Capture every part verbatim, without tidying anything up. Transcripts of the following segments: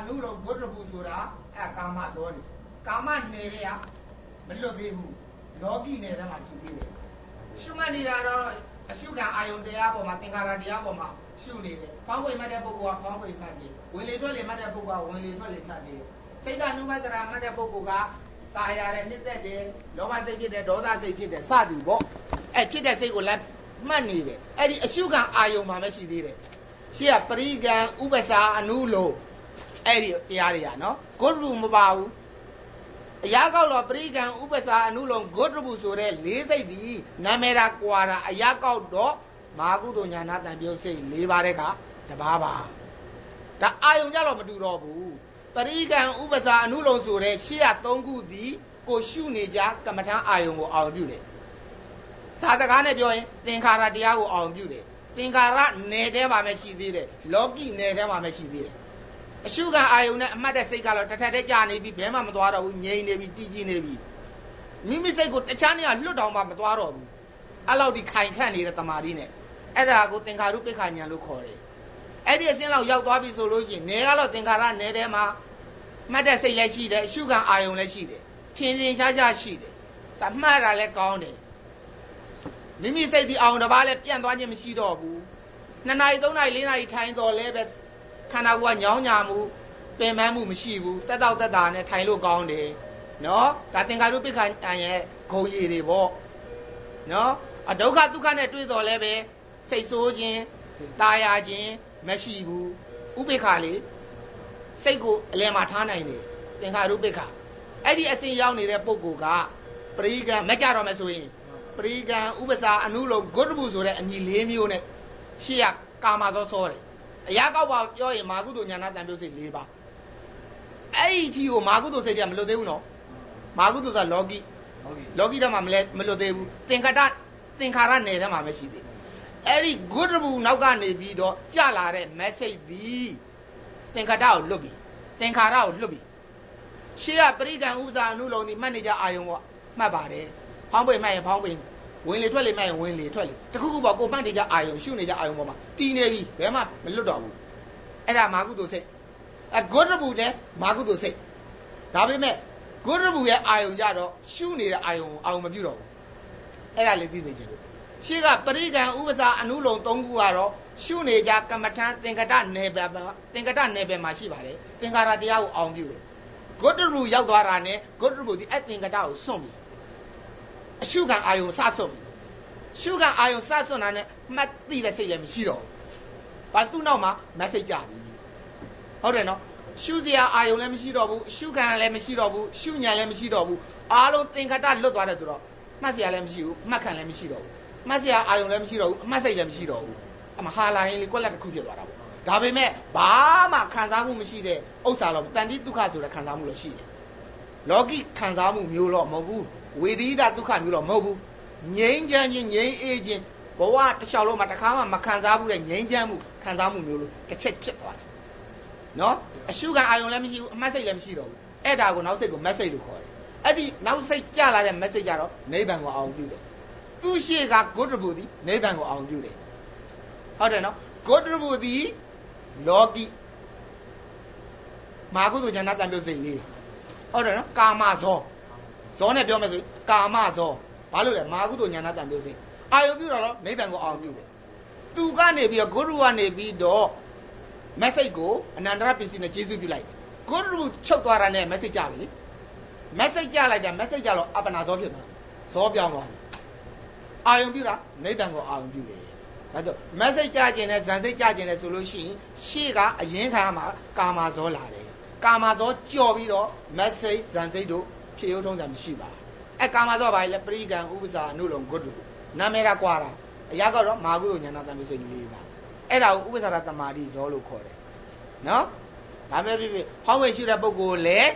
နုလုံးဂုတ္တဘူဆိုတာအဲကာမဇောတယ်ကာမနယ်ရမလွတ်သေးဘူးလောကီနယ်ထဲမှာရှိသေးတယ်ရှုမှတ်နေတာတော့အရှုခံအာယုန်တရားပေါ်မှာသင်္ခါရတရားပေါ်မှာရှုနေတယ်ဖောင်းပွေမှတ်တဲ့ပုဂ္ဂိုလ်ကဖောင်းပွေမှတ်တယ်ဝင်လေထွက်လေမှတ်တဲ့ပုဂ္ဂိုလ်ကဝင်လေထွက်လေမှတ်တယ်စိတ်ဓာတ်နုပတ္တရာမှတ်တဲ့ပုဂ္ဂိုလ်ကตายရတဲ့နှစ်သက်တယ်လောဘစိတ်ဖြစ်တယ်ဒေါသစိတ်ဖြစ်တယ်စသည်ပေါ့အဲဖြစ်တဲ့စိတ်ကိုလည်းမှတ်နေတယ်အဲ့ဒီအရှုခံအာယုံမှာမရှိသေးတယ်ရှေ့ကပရိကံဥပ္ပစာအနုလိုအဲ့ဒီတရားတွေရနော်ဂုတ္တဘူမပါဘူးအရာကောက်တော့ပရိကံဥပ္ပစာအနုလုံးဂုတ္တဘူဆိုတဲ့လေးစိတ်ဒီနာမည်တာကွာတာအရာကောက်တော့မာကုသိုလ်ညာနာတန်ပြုတ်စိတ်၄ပါးတဲ့ကတပါးပါဒါအာယုံကြတော့မတူတော့ဘူးပရိကံဥပ္ပစာအနုလုံးဆိုတဲ့ရှေ့က၃ခုဒီကိုရှုနေကြကမ္မထံအာယုံကိုအောင်ပြုတယ်စာစကားနဲ့ပြောရင်သင်္ခါရတရားကိုအောင်ပြုတယ်သင်္ခါရနယ်ထဲမှာမရှိသေးတယ်လောကီနယ်ထဲမှာမရှိသေးတယ်အရှုခံအာယုံနဲ့အမှတ်တဲ့စိတ်ကတော့တစ်ထက်တည်းကြာနေပြီဘဲမှမသွားတော့ဘူးငြိမ်နေပြီတည်ကြည်နေပြီမိမိစိတ်ကိုတခြားနေရာလွတ်တောင်မှမသွားတော့ဘူးအဲ့လောက်ဒီခိုင်ခန့်နေတဲ့တမာတိနဲ့အဲ့ဒါကိုသင်္ခါရုပ္ပခာဉာဏ်လို့ခေါ်တယ်အဲ့ဒီအစင်းလောက်ရောက်သွားပြီဆိုလို့ရှိရင်နယ်ကတော့သင်္ခါရနယ်ထဲမှာမှတ်တဲ့စိတ်လည်းရှိတယ်အရှုခံအာယုံလည်းရှိတယ်ထင်ထင်ရှားရှားရှိတယ်ဒါမှတ်တာလည်းကောင်းတယ်မိမိစိတ်ဒီအောင်တစ်ပါးလည်းပြန့်သွားခြင်းမရှိတော့ဘူးနှစ်နာရီသုံးနာရီလေးနာရီထိုင်တော်လဲပဲခန္ဓာကိုယ်ကညောင်းညာမှုပင်ပန်းမှုမရှိဘူးတက်တော့တက်တာနဲ့ထိုင်လို့ကောင်းတယ်နော်ဒါသင်္ခါရုပ္ပခာဉာဏ်ရဲ့ဂုံရည်တွေပေါ့နော်အဒုက္ခဒုက္ခနဲ့တွေ့တော်လဲပဲစိတ်ဆိုးခြင်းတာယာခြင်းမရှိဘူးဥပ္ပခာလေစိတ်ကိုအလယ်မှာထားနိုင်တယ်သင်္ခါရုပ္ပခာအဲ့ဒီအစဉ်ရောက်နေတဲ့ပုဂ္ဂိုလ်ကပရိကံမကြတော့မယ်ဆိုရင်ပရိကံဥပ္ပစာအနုလုံးဂုတ္တဘူဆိုတဲ့အညီလေးမျိုးနဲ့ရှေ့ကကာမသောစောတယ်အရာကောက်ပါပြောရင်မာကုသိုလ်ညာနာတန်ပြုတ်စိတ်၄ပါးအဲ့ဒီထီကိုမာကုသိုလ်စိတ်တွေကမလွတ်သေးဘူးနော်မာကုသိုလ်ဆိုလောကီလောကီတော့မှမလဲမလွတ်သေးဘူးသင်္ခါရသင်္ခါရနယ်ထဲမှာမရှိသေးအဲ့ဒီဂုတ္တဘူနောက်ကနေပြီးတော့ကြလာတဲ့ message သည်သင်္ခါရကိုလွတ်ပြီသင်္ခါရကိုလွတ်ပြီရှေ့ကပရိကံဥပ္ပစာအနုလုံးဒီမှတ်နေကြအာယုံပေါ့မှတ်ပါတယ်ဖောင်းပွေမှတ်ရင်ဖောင်းပွေဝင်လေထွက်လေမှတ်ရင်ဝင်လေထွက်လေတခုခုပေါ့ကိုမှတ်နေကြအာယုံရှုနေကြအာယုံပေါ်မှာတည်နေပြီဘယ်မှမလွတ်တော့ဘူးအဲ့ဒါမာကုသိုလ်စိတ်အဂုတ္တဘူလည်းမာကုသိုလ်စိတ်ဒါပေမဲ့ဂုတ္တဘူရဲ့အာယုံကြတော့ရှုနေတဲ့အာယုံအာယုံမပြုတော့ဘူးအဲ့ဒါလေးသိသိချင်းလို့ရှေ့ကပရိကံဥပ္ပစာအနုလုံး၃ခုကတော့ရှုနေကြကမ္မထံသင်္ကတနယ်ပယ်မှာသင်္ကတနယ်ပယ်မှာရှိပါတယ်သင်္ခါရတရားကိုအောင်ပြုတယ်ဂုတ္တဘူရောက်သွားတာနဲ့ဂုတ္တဘူဒီအဲ့သင်္ကတကိုစွန့်ပြီအရှုခံအာယုံစစွန့်ပြီရှုခံအာယုံစစွန့်တာနဲ့မှတ်သိတဲ့စိတ်လည်းမရှိတော့ဘူးဘာသူ့နောက်မှာ message ကြပြီဟုတ်တယ်နော်ရှုစရာအာယုံလည်းမရှိတော့ဘူးရှုခံလည်းမရှိတော့ဘူးရှုဉဏ်လည်းမရှိတော့ဘူးအားလုံးသင်္ကတလွတ်သွားတယ်ဆိုတော့မှတ်စရာလည်းမရှိဘူးမှတ်ခံလည်းမရှိတော့ဘူးမှတ်စရာအာယုံလည်းမရှိတော့ဘူးအမှတ်စိတ်လည်းမရှိတော့ဘူးအမဟာလာရင်လေကွက်လက်တစ်ခုဖြစ်သွားတာပေါ့ဒါပေမဲ့ဘာမှခံစားမှုမရှိတဲ့ဥစ္စာတော့တန်တိဒုက္ခဆိုတဲ့ခံစားမှုလို့ရှိတယ်လောကီခံစားမှုမျိုးတော့မဟုတ်ဘူးဝေဒိဒဒုက္ခမျိုးတော့မဟုတ်ဘူးငြိမ်းချမ်းခြင်းငြိမ်းအေးခြင်းဘဝတစ်လျှောက်လုံးမှာတစ်ခါမှမခံစားဘူးတဲ့ငြိမ်းချမ်းမှုခံစားမှုမျိုးလို့တစ်ချက်ဖြစ်သွားတယ်နော်အရှုခံအာယုံလည်းမရှိဘူးအမှတ်စိတ်လည်းမရှိတော့ဘူးအဲ့ဒါကိုနောက်စိတ်ကို message လို့ခေါ်တယ်အဲ့ဒီနောက်စိတ်ကြလာတဲ့ message ကြတော့နိဗ္ဗာန်ကိုအောင်ပြုတယ်သူ့ရှိကဂုတ္တဘူသည်နိဗ္ဗာန်ကိုအောင်ပြုတယ်ဟုတ်တယ်နော်ဂုတ္တဘူသည်လောကီမာကုသိုလ်ဉာဏ်တန်ပြုတ်စိတ်လေးဟုတ်တယ်နော်ကာမဇောဇောနဲ့ပြောမယ်ဆိုကာမဇောဘာလို့လဲမာကုသိုလ်ဉာဏ်တန်ပြုတ်စိတ်အာယုပြုတော့နိဗ္ဗာန်ကိုအောင်ပြုတယ်သူကနေပြီးတော့ဂုတ္တဘူကနေပြီးတော့ message ကိုအနန္တရပစ္စည်းနဲ့ကျေးဇူးပြုလိုက်ဂုတ္တဘူချုပ်သွားတာနဲ့ message ကြပြီလေ message ကြလိုက်တာ message ကြတော့အပ္ပနာဇောဖြစ်သွားဇောပြောင်းသွားအာယုပြုတာနိဗ္ဗာန်ကိုအာယုပြုတယ်ဒါဆို message ကြခြင်းနဲ့ဇန်စိတ်ကြခြင်းနဲ့ဆိုလို့ရှိရင်ရှေ့ကအရင်ခံမှာကာမဇောလာတယ်ကာမဇောကြော်ပြီးတော့ message ဇန်စိတ်တို့ဖြေရုံထုံးတာမရှိပါအဲကာမဇောဘာလဲပရိကံဥပ္ပစာအနုလုံးဂုတ္တဘူနာမည်ကကွာတာအရာကတော့မာကုသိုလ်ဉာဏတန်ပြုစိတ်လေးပါအဲ့ဒါကိုဥပ္ပစာရတမာတိဇောလို့ခေါ်တယ်နော်ဒါပဲဖြစ်ဖြစ်ဖောင်းဝေရှိတဲ့ပုဂ္ဂိုလ်လည်း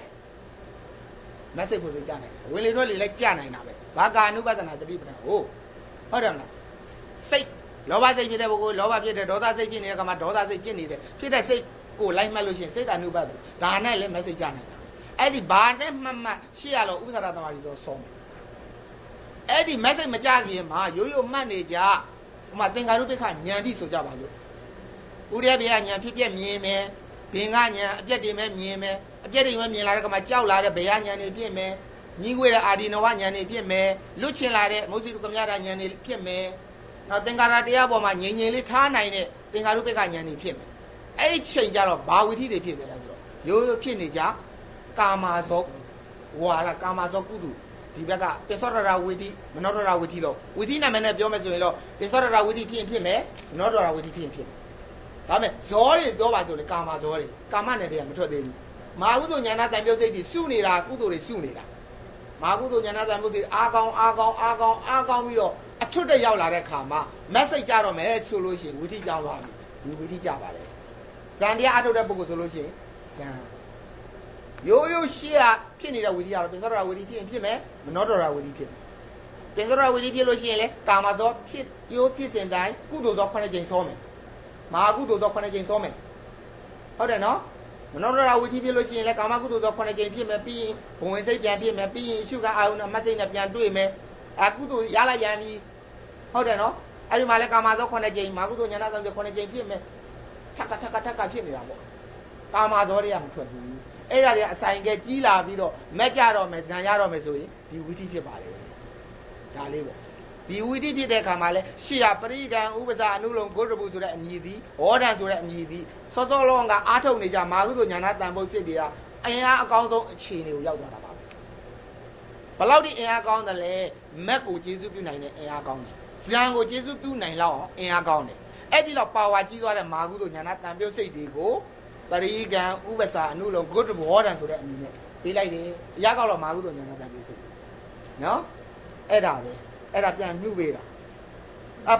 message ဖို့စိတ်ကြနိုင်တယ်ဝင်လေထွက်လေလည်းကြနိုင်တာပဲဘာကာနုပဒနာတတိပဒနာဟုတ်ဟုတ်တယ်မလားစိတ်လောဘစိတ်ဖြစ်တဲ့ပုဂ္ဂိုလ်လောဘဖြစ်တဲ့ဒေါသစိတ်ဖြစ်နေတဲ့ကမှဒေါသစိတ်ဖြစ်နေတယ်ဖြစ်တဲ့စိတ်ကိုလိုက်မှတ်လို့ရှိရင်စိတ်ဓာနုပဒဒါနဲ့လည်း message ကြနိုင်တာအဲ့ဒီဘာနဲ့မှတ်မှတ်ရှေ့ရလို့ဥပ္ပစာရတမာတိဇောဆုံးအဲ့ဒီ message မကြခင်မှာရိုးရိုးမှတ်နေကြဟိုမှာသင်္ကာရုပ္ပခဉာဏ်တိဆိုကြပါလို့ဥရိယဘေယဉာဏ်ဖြစ်ပြမြင်မယ်ဘင်္ဂညာအပြက်တွေမဲ့မြင်မယ်အပြက်တွေမဲ့မြင်လာတဲ့ကမှကြောက်လာတဲ့ဘယညာတွေဖြစ်မယ်ညီငွေတဲ့အာဒီနဝညာတွေဖြစ်မယ်လွတ်ချင်လာတဲ့မုစိတုကမြတာညာတွေဖြစ်မယ်နောက်သင်္ကာရတရားပေါ်မှာငြိမ်ငြိမ်လေးထားနိုင်တဲ့သင်္ကာရုပ္ပကညာတွေဖြစ်မယ်အဲ့ဒီချိန်ကျတော့ဘာဝိသီတွေဖြစ်နေတာဆိုတော့ရိုးရိုးဖြစ်နေကြကာမဇောဝါရကာမဇောကုတုဒီဘက်ကပိစ္ဆောရရဝိသီမနောဒရဝိသီတော့ဝိသီနာမည်နဲ့ပြောမယ်ဆိုရင်တော့ပိစ္ဆောရရဝိသီဖြစ်ရင်ဖြစ်မယ်မနောဒရဝိသီဖြစ်ရင်ဖြစ်မယ်ဒါပေမဲ့ဇောတွေပြောပါဆိုလေကာမဇောတွေကာမနယ်တွေကမထွက်သေးဘူးမာကုသိုလ်ဉာဏ်တန်ပြုတ်စိတ်တွေစုနေတာကုသိုလ်တွေစုနေတာမာကုသိုလ်ဉာဏ်တန်ပြုတ်စိတ်အာကောင်းအာကောင်းအာကောင်းအာကောင်းပြီးတော့အထွတ်တက်ရောက်လာတဲ့ခါမှာ message ကြတော့မယ်ဆိုလို့ရှိရင်ဝိသီကြောင်းသွားပြီဒီဝိသီကြပါလေဇန်တရားအထုတ်တဲ့ပုဂ္ဂိုလ်ဆိုလို့ရှိရင်ဇန်ရိုးရိုးရှေ့ကဖြစ်နေတဲ့ဝိသီကတော့ပိစ္ဆောရဝိသီဖြစ်ရင်ဖြစ်မယ်မနောဒရဝိသီဖြစ်မယ်ပိစ္ဆောရဝိသီဖြစ်လို့ရှိရင်လေကာမဇောဖြစ်ရိုးဖြစ်စဉ်တိုင်းကုသိုလ်ဇောခုနှစ်ကြိမ်စောမယ်မဟာကုသိုလ်ဇောခုနှစ်ကြိမ်စောမယ်ဟုတ်တယ်နော်မနောဒရဝိသီဖြစ်လို့ရှိရင်လေကာမကုသိုလ်ဇောခုနှစ်ကြိမ်ဖြစ်မယ်ပြီးရင်ဘဝင်စိတ်ပြန်ဖြစ်မယ်ပြီးရင်ရှုကအာယုနဲ့မတ်စိတ်နဲ့ပြန်တွေ့မယ်အကုသိုလ်ရလိုက်ပြန်ပြီဟုတ်တယ်နော်အဲ့ဒီမှာလေကာမဇောခုနှစ်ကြိမ်မဟာကုသိုလ်ဉာဏ်သံဇောခုနှစ်ကြိမ်ဖြစ်မယ်ထက်ကထက်ကထက်ကဖြစ်နေတာပေါ့ကာမဇောတွေကမထွက်ဘူးအဲ့ဒါတွေအဆိုင်ကကြီးလာပြီးတော့မက်ကြတော့မယ်ဇံရတော့မယ်ဆိုရင်ဒီဝိသီဖြစ်ပါလေဒါလေးပေါ့ဒီဝိသီဖြစ်တဲ့အခါမှာလဲရှေ့ရပရိကံဥပဇာအနုလုံဂုတ္တပုဆိုတဲ့အမည်သည်ဟောဒံဆိုတဲ့အမည်သည်စောစောလုံးကအားထုတ်နေကြမာကုသိုလ်ဉာဏ်တန်ဖို့စစ်တွေကအင်အားအကောင်းဆုံးအခြေအနေကိုရောက်သွားတာပါပဲဘလောက်ဒီအင်အားကောင်းတယ်လဲမက်ကိုကျေစုပြုနိုင်တဲ့အင်အားကောင်းတယ်ဇံကိုကျေစုပြုနိုင်လောက်အောင်အင်အားကောင်းတယ်အဲ့ဒီတော့ပါဝါကြီးသွားတဲ့မာကုသိုလ်ဉာဏ်တန်ပြုတ်စိတ်တွေကိုပရိကံဥပစာအနုလုံဂုတ္တဘောဓံဆိုတဲ့အမည်နဲ့ပေးလိုက်တယ်အရာကောက်တော့မာကုသိုလ်ဉာဏ်တန်ပြုတ်စိတ်နော်အဲ့ဒါပဲအဲ့ဒါပြန်နှုတ်ပေးတာအ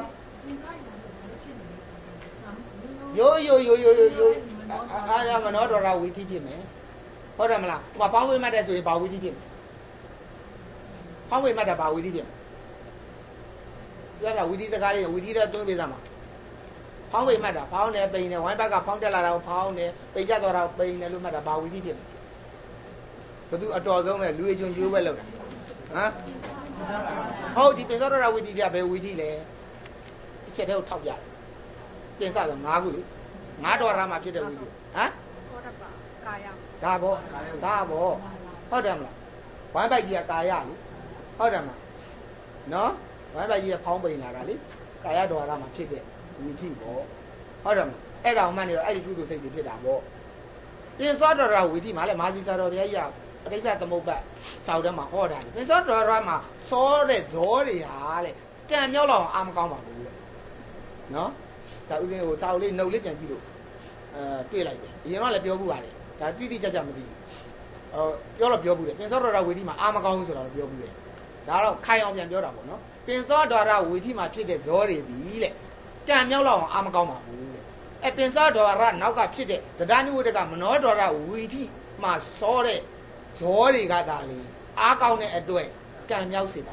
ရိုးရိုးရိုးရိုးရိုးရိုးအားရမနောဒရဝိသီဖြစ်မယ်ဟုတ်တယ်မလားဟိုပေါင်းဝိမှတ်တဲ့ဆိုရင်ဘာဝိသီဖြစ်မယ်ပေါင်းဝိမှတ်တာဘာဝိသီဖြစ်မယ်ပြောတာဝိသီစကားလေးဝိသီတော့တွင်းပေးစမ်းပါဖောင်းဝိမှတ်တာဖောင်းတယ်ပိန်တယ်ဝိုင်းဘက်ကဖောင်းတက်လာတာကိုဖောင်းတယ်ပိန်ကျသွားတာကိုပိန်တယ်လို့မှတ်တာဘာဝိသီဖြစ်မယ်ဘသူအတော်ဆုံးပဲလူရချင်းရိုးပဲလောက်တာဟမ်ဟုတ်ဒီပိစ္ဆောရဝိသီကဘယ်ဝိသီလဲတစ်ချက်တည်းကိုထောက်ပြတယ်ပင်စဆို၅ခုလေငါးတော်ရမှာဖြစ်တဲ့ဝိသီဟမ်ဟောတပါကာယဒါပေါ့ဒါပေါ့ဟုတ်တယ်မလားဝိုင်းဘက်ကြီးကကာယလေဟုတ်တယ်မလားနော်ဝိုင်းဘက်ကြီးကဖောင်းပိန်လာတာလေကာယတော်ရမှာဖြစ်တဲ့ဝိသီပေါ့ဟုတ်တယ်မလားအဲ့ဒါမှနေတော့အဲ့ဒီကုသိုလ်စိတ်တွေဖြစ်တာပေါ့ပိစ္ဆောတော်ရဝိသီမှာလေမာဇီစာတော်ဘုရားကြီးကပဋိစ္စသမုပ္ပတ်စောက်ထဲမှာဟောတာပိစ္ဆောတော်ရမှာစောတဲ့ဇောတွေဟာလေကံမြောက်လောက်အာမကောင်းပါဘူးလေနော်ဒါဥစဉ်ကိုစာအုပ်လေးနှုတ်လေးပြန်ကြည့်လို့အဲတွေ့လိုက်တယ်အရင်ကလည်းပြောဘူးပါလေဒါတိတိကျကျမသိဘူးဟောပြောတော့ပြောဘူးတယ်ပိစ္ဆောတော်ရဝိသီမှာအာမကောင်းဘူးဆိုတော့ပြောဘူးတယ်ဒါတော့ခိုင်အောင်ပြန်ပြောတာပေါ့နော်ပိစ္ဆောတော်ရဝိသီမှာဖြစ်တဲ့ဇောတွေဒီလေကံမြောက်လောက်အောင်အာမကောင်းပါဘူးတဲ့အဲပိစ္ဆောတော်ရနောက်ကဖြစ်တဲ့တဒဏိဝတ္တကမနောတော်ရဝိသီမှာစောတဲ့ဇောတွေကသာလေအားကောင်းတဲ့အတွက်ကံမြောက်စေတာ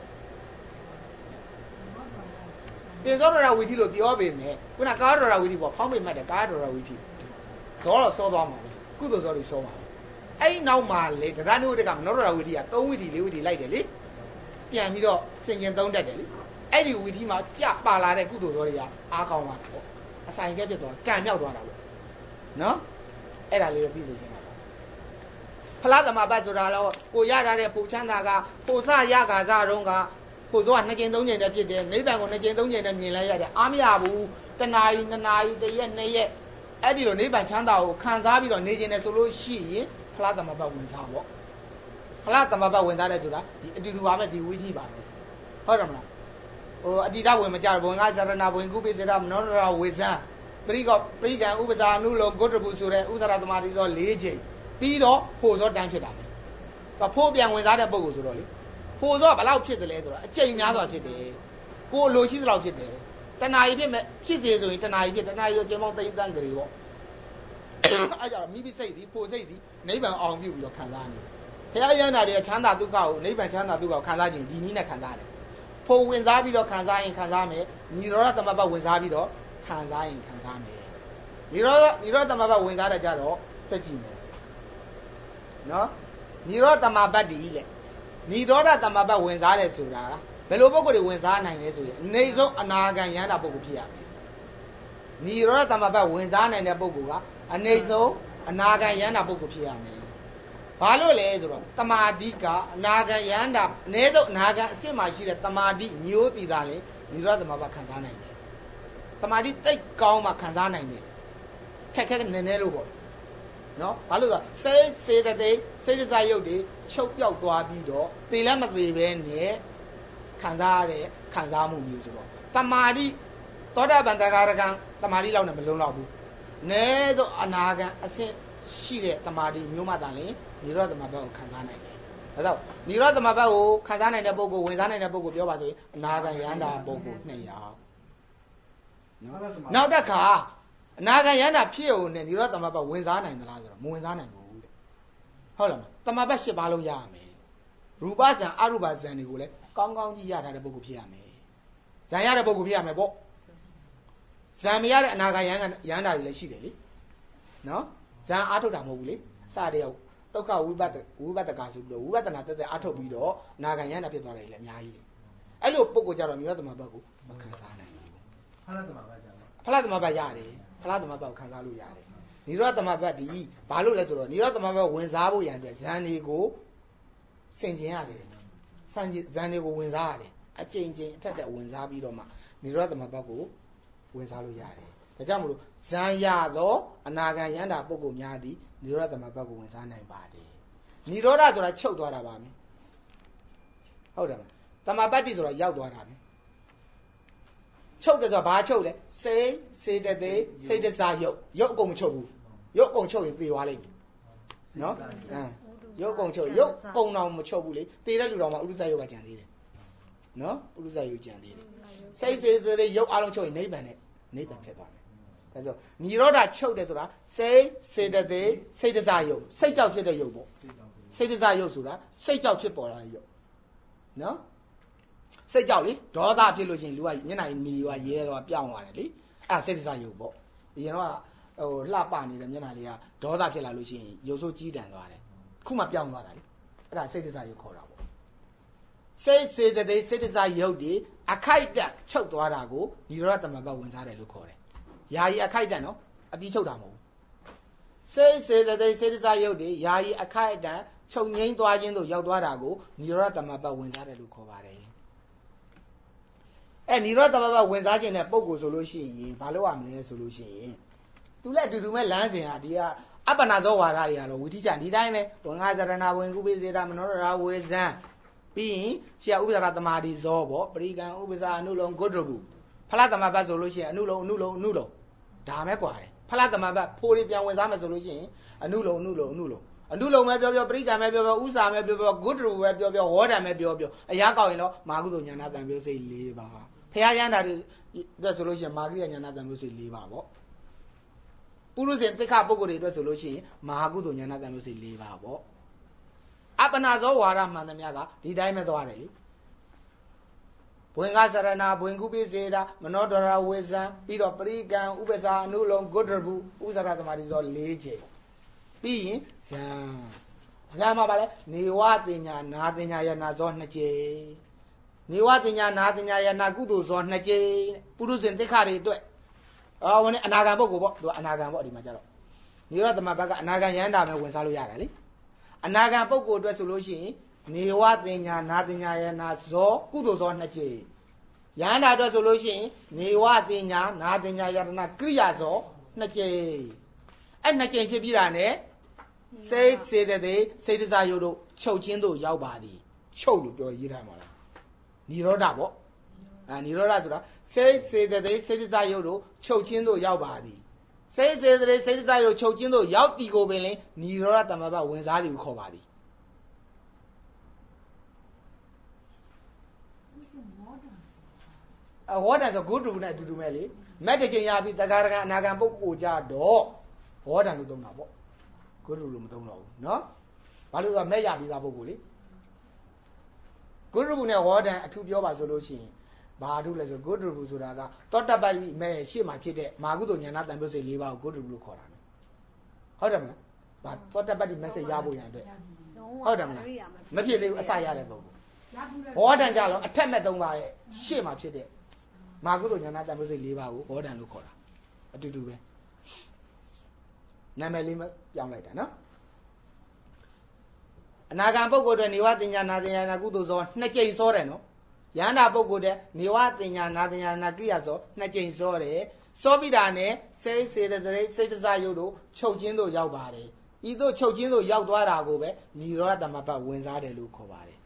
ပိစ္ဆောတော်ရဝိသီလို့ပြောပေမဲ့ခုနကာတော်ရဝိသီပေါ့ဖောင်းပေမဲ့တဲ့ကာတော်ရဝိသီဇောတော့စောသွားမှာပဲကုသိုလ်ဇောတွေစောမှာအဲ့ဒီနောက်မှာလေတဒဏိဝတ္တကမနောတော်ရဝိသီကသုံးဝိသီလေးဝိသီလိုက်တယ်လေပြန်ပြီးတော့စင်ကျင်သုံးတတ်တယ်လေအဲ့ဒီဝိသီမှာကြပါလာတဲ့ကုသိုလ်ဇောတွေကအားကောင်းတာပေါ့အဆိုင်ကဲဖြစ်သွားကံမြောက်သွားတာပေါ့နော်အဲ့ဒါလေးကိုသိစေချင်တာဖလားသမဘတ်ဆိုတာတော့ကိုရထားတဲ့ပူချမ်းသာကပိုစရကာစတုံးကပိုစောကနှစ်ကျင်သုံးကျင်နဲ့ဖြစ်တယ်နိဗ္ဗာန်ကိုနှစ်ကျင်သုံးကျင်နဲ့မြင်လဲရတယ်အားမရဘူးတနာရီနှစ်နာရီတစ်ရက်နှစ်ရက်အဲ့ဒီလိုနိဗ္ဗာန်ချမ်းသာကိုခံစားပြီးတော့နေကျင်တယ်ဆိုလို့ရှိရင်ဖလားသမဘတ်ဝင်စားပေါ့ဖလားသမဘတ်ဝင်စားတယ်ဆိုတာဒီအတူတူပါပဲဒီဝိသီပါပဲဟုတ်တယ်မလားဟိုအတ္တိတဝင်မကြဘုံကဇရဏဘုံကုပိစေရမနောရဝေဇံပရိကောပရိကံဥပဇာအနုလောဂုတ္တပုဆိုတဲ့ဥဇရသမာတိသော၄ချိန်ပြီးတော့ဖို့စောတန်းဖြစ်တာပဲဖို့ပြန်ဝင်စားတဲ့ပုံကိုဆိုတော့လေဖို့စောဘယ်လောက်ဖြစ်တယ်လဲဆိုတော့အကျိန်များစွာဖြစ်တယ်ကိုလိုရှိသလောက်ဖြစ်တယ်တဏှာကြီးဖြစ်မဲ့ဖြစ်စေဆိုရင်တဏှာကြီးဖြစ်တဏှာကြီးရောကျင်းပေါင်းသိမ့်တန်းကြတွေပေါ့အဲ့ကြတော့မိမိစိတ်သည်ဖို့စိတ်သည်နိဗ္ဗာန်အောင်ပြုပြီးတော့ခံစားနေတယ်ဘုရားရဟန္တာတွေချမ်းသာဒုက္ခကိုနိဗ္ဗာန်ချမ်းသာဒုက္ခကိုခံစားခြင်းဒီနည်းနဲ့ခံစားတယ်ဖို့ဝင်စားပြီးတော့ခံစားရင်ခံစားမယ်ညီရောဓသမဘတ်ဝင်စားပြီးတော့ခံစားရင်ခံစားမယ်ညီရောညီရောသမဘတ်ဝင်စားတဲ့ကြတော့စက်ကြည့်မယ်နော်ညီရောသမဘတ်ဒီလေညီရောဓသမဘတ်ဝင်စားတယ်ဆိုတာဘယ်လိုပုဂ္ဂိုလ်တွေဝင်စားနိုင်လဲဆိုရင်အနေဆုံးအနာဂံရဟန္တာပုဂ္ဂိုလ်ဖြစ်ရမယ်ညီရောဓသမဘတ်ဝင်စားနိုင်တဲ့ပုဂ္ဂိုလ်ကအနေဆုံးအနာဂံယန္တာပုဂ္ဂိုလ်ဖြစ်ရမယ်ဘာလို့လဲဆိုတော့တမာတိကအနာဂံယန္တာအနည်းဆုံးအနာဂံအစစ်မှရှိတဲ့တမာတိမျိုးတည်တာလေနိရောဓသမဘခံစားနိုင်တယ်တမာတိတိတ်ကောင်းမှခံစားနိုင်တယ်ခက်ခက်နည်းနည်းလို့ပေါ့နော်ဘာလို့လဲဆိုစိတ်စေတသိက်စိတ်စားရုပ်တွေချုပ်ပြောက်သွားပြီးတော့သေလည်းမသေးပဲနဲ့ခံစားရတဲ့ခံစားမှုမျိုးဆိုတော့တမာတိသောတာပန်တဂါရကံတမာတိလောက်နဲ့မလုံးတော့ဘူးနည်းသောအနာဂံအစစ်ရှိတဲ့တမာတိမျိုးမှသာလေနိရောဓသမဘကိုခံစားနိုင်တယ်ဒါကြောင့်နိရောဓသမဘကိုခံစားနိုင်တဲ့ပုဂ္ဂိုလ်ဝင်စားနိုင်တဲ့ပုဂ္ဂိုလ်ပြောပါဆိုရင်အနာဂံယန္တာပုဂ္ဂိုလ်နှစ်ယောက်နောက်တစ်ခါအနာဂံယန္တာဖြစ်ုံနဲ့နိရောဓသမဘဝင်စားနိုင်သလားဆိုတော့မဝင်စားနိုင်ဘူးတဲ့ဟုတ်လားမသမဘ၈ပါးလုံးရရမယ်ရူပဇံအရူပဇံတွေကိုလည်းကောင်းကောင်းကြီးရထားတဲ့ပုဂ္ဂိုလ်ဖြစ်ရမယ်ဇံရတဲ့ပုဂ္ဂိုလ်ဖြစ်ရမယ်ပေါ့ဇံမရတဲ့အနာဂံယန္တာယန္တာတွေလည်းရှိတယ်လေနော်ဇံအားထုတ်တာမဟုတ်ဘူးလေစတဲ့ရောက်ဒုက္ခဝိပဿဝိပဿကာဆိုပြီးတော့ဝိပဿနာတက်တက်အားထုတ်ပြီးတော့နာဂံယန္တာဖြစ်သွားတယ်လေအများကြီးလေအဲ့လိုပုဂ္ဂိုလ်ကြတော့နိရောဓသမဘကိုမခံစားနိုင်ဘူးဖလားသမဘကြတော့ဖလားသမဘရတယ်ဖလားသမဘကိုခံစားလို့ရတယ်နိရောဓသမဘဒီဘာလို့လဲဆိုတော့နိရောဓသမဘဝင်စားဖို့ရန်အတွက်ဇန်တွေကိုစင်ကျင်ရတယ်စံဇန်တွေကိုဝင်စားရတယ်အကျဉ်းချင်းအထက်တက်ဝင်စားပြီးတော့မှနိရောဓသမဘကိုဝင်စားလို့ရတယ်ဒါကြောင့်မလို့ဇံရသောအနာဂံယန္တာပုဂ္ဂိုလ်များသည်နိရောဓသမဘကိုဝင်စားနိုင်ပါတယ်နိရောဓဆိုတာချုပ်သွားတာပါမယ်ဟုတ်တယ်မလားသမပတ္တိဆိုတာရောက်သွားတာပဲချုပ်တယ်ဆိုတာဘာချုပ်လဲစိတ်စေတသိက်စိတ်တစားရုပ်ရုပ်အကုန်မချုပ်ဘူးရုပ်အကုန်ချုပ်ရင်သေသွားလိမ့်မယ်နော်အဲရုပ်အကုန်ချုပ်ရုပ်ကုံတော်မချုပ်ဘူးလေသေတဲ့လူတော်မှာဥဒ္ဒဇရုပ်ကကြံသေးတယ်နော်ဥဒ္ဒဇရုပ်ကြံသေးတယ်စိတ်စေတသိက်ရုပ်အလုံးချုပ်ရင်နိဗ္ဗာန်နဲ့နိဗ္ဗာန်ဖြစ်သွားမယ်ဒါဆိုနိရောဓချုပ်တယ်ဆိုတာစိတ်စေတသိက်စိတ်တစားရုပ်စိတ်ကြောက်ဖြစ်တဲ့ရုပ်ပေါ့စိတ်တစားရုပ်ဆိုတာစိတ်ကြောက်ဖြစ်ပေါ်လာတဲ့ရုပ်နော်စိတ်ကြောက်လေဒေါသဖြစ်လို့ရှိရင်လူကမျက်နှာကြီးနီသွားရဲသွားပြောင်းသွားတယ်လေအဲ့စိတ်တစားရုပ်ပေါ့အရင်တော့ဟိုလှပနေတဲ့မျက်နှာလေးကဒေါသဖြစ်လာလို့ရှိရင်ရုပ်ဆိုးကြီးတန်သွားတယ်ခုမှပြောင်းသွားတာလေအဲ့ဒါစိတ်တစားရုပ်ခေါ်တာပေါ့စိတ်စေတသိက်စိတ်တစားရုပ်ဒီအခိုက်တက်ချုပ်သွားတာကိုနိရောဓသမဘဝင်စားတယ်လို့ခေါ်တယ်ယာယီအခိုက်တက်နော်အပြီးချုပ်တာမဟုတ်ဘူးစိတ်စေတသိက်စိတ်တစားရုပ်ဒီယာယီအခိုက်တက်ချုပ်ငိမ့်သွားခြင်းတို့ရောက်သွားတာကိုနိရောဓသမဘဝင်စားတယ်လို့ခေါ်ပါတယ်အဲနိရောဓသမဘဝင်စားခြင်းတဲ့ပုံကိုဆိုလို့ရှိရင်ဘာလို့ရမလဲဆိုလို့ရှိရင်သူလည်းအတူတူမဲ့လမ်းစဉ်ဟာဒီကအပ္ပနာဇောဝါဒတွေကတော့ဝိသီချဒီတိုင်းပဲဝင်္ဂဇရဏဝင်ကုပိစေတာမနောရဝေဇံပြီးရင်ဆရာဥပ္ပစာသမာဓိဇောပေါ့ပရိကံဥပ္ပစာအနုလုံဂုတ္တရုဖလားသမဘဆိုလို့ရှိရင်အနုလုံအနုလုံအနုလုံဒါပဲကွာတယ်ဖလားသမဘဖိုးတွေပြန်ဝင်စားမယ်ဆိုလို့ရှိရင်အနုလုံအနုလုံအနုလုံအနုလုံပဲပြောပြောပရိကံပဲပြောပြောဥစ္စာပဲပြောပြောဂုတ္တရုပဲပြောပြောဝေါဒံပဲပြောပြောအရာကောက်ရင်တော့မာကုသိုလ်ဉာဏတံပြောစိတ်၄ပါးဖရာရန်တာတွေအတွက်ဆိုလို့ရှိရင်မာဂရိယဉာဏတံပြောစိတ်၄ပါးပေါ့ပုရုဇဉ်တိခပုဂ္ဂိုလ်တွေအတွက်ဆိုလို့ရှိရင်မဟာကုသိုလ်ဉာဏတံမျိုးစိတ်၄ပါးပေါ့အပ္ပနာဇောဝါဒမှန်သမျှကဒီတိုင်းပဲသွားတယ်လေဘဝင်္ဂစရဏဘဝင်ကုပိစေတာမနောဒရဝေဇံပြီးတော့ပရိကံဥပ္ပစာအနုလုံဂုတ္တရုဥဇရသမာဓိဇော၄ချိန်ပြီးရင်ဇံဇံမှာပါလေနေဝတင်ညာနာတင်ညာယနာဇော၂ချိန်နေဝတင်ညာနာတင်ညာယနာကုသိုလ်ဇော၂ချိန်ပုရုဇဉ်တိခတွေအတွက်အော်ဝင်အနာဂံပုဂ္ဂိုလ်ပေါ့သူကအနာဂံပေါ့ဒီမှာကြတော့နိရောဓသမဘကအနာဂံယန္တာပဲဝင်စားလို့ရတယ်လေအနာဂံပုဂ္ဂိုလ်အတွက်ဆိုလို့ရှိရင်နေဝတင်ညာနာတင်ညာယနာဇောကုသိုလ်ဇောနှစ်ကြိမ်ယန္တာအတွက်ဆိုလို့ရှိရင်နေဝတင်ညာနာတင်ညာယနာကိရိယာဇောနှစ်ကြိမ်အဲ့နှစ်ကြိမ်ဖြစ်ပြီးတာ ਨੇ စိတ်စေတသိက်စိတ်တစားယုတ်တို့ချုပ်ချင်းတို့ရောက်ပါသည်ချုပ်လို့ပြောရေးထားမှာလားနိရောဓပေါ့အာနိရောဓဆိုတာစိတ်စေတသိက်စိတ်တစားယုတ်တို့ချုပ်ချင်းတို့ရောက်ပါသည်စိတ်စေတသိက်စိတ်တစားယုတ်ချုပ်ချင်းတို့ရောက်တီကိုပင်လင်နိရောဓသမဘဝင်စားသည်ကိုခေါ်ပါသည်အဝေါ်တန်ဆိုဂုတ္တုနဲ့အတူတူမဲ့လေမက်တစ်ချိန်ရပြီးတဂါရကအနာဂံပုဂ္ဂိုလ်ကြတော့ဝေါ်တန်လို့သုံးတာပေါ့ဂုတ္တုလို့မသုံးတော့ဘူးเนาะဘာလို့ဆိုတော့မဲ့ရပြီးသားပုဂ္ဂိုလ်လေဂုတ္တုနဲ့ဝေါ်တန်အထူးပြောပါဆိုလို့ရှိရင်ဘာတို့လဲဆိုဂုတ္တုဆိုတာကသောတပတ္တိမဲ့ရှေ့မှာဖြစ်တဲ့မာကုသိုလ်ဉာဏတန်ပြုစိတ်၄ပါးကိုဂုတ္တုလို့ခေါ်တာဟုတ်တယ်မလားဘာသောတပတ္တိ message ရဖို့ရန်အတွက်ဟုတ်တယ်မလားမဖြစ်သေးဘူးအစရတဲ့ပုဂ္ဂိုလ်ဝေါ်တန်ကြတော့အထက်မဲ့၃ပါးရဲ့ရှေ့မှာဖြစ်တဲ့မာကုသိုလ်ဉာဏတန်ပြုစိတ်၄ပါးကိုဝေါ်တန်လို့ခေါ်တာအတူတူပဲနာမည်လေးပြောင်းလိုက်တာနော်အနာဂံပုဂ္ဂိုလ်တွေနေဝတင်ညာနာတင်ညာနာကုသိုလ်စောနှစ်ကြိမ်စောတယ်နော်ယန္တာပုဂ္ဂိုလ်တွေနေဝတင်ညာနာတင်ညာနာကိရိယာစောနှစ်ကြိမ်စောတယ်စောပြီးတာနဲ့စိတ်စေတသိက်စိတ်တစားရုပ်တို့ချုပ်ချင်းတို့ရောက်ပါတယ်ဤသို့ချုပ်ချင်းတို့ရောက်သွားတာကိုပဲနိရောဓသမဘတ်ဝင်စားတယ်လို့ခေါ်ပါတယ်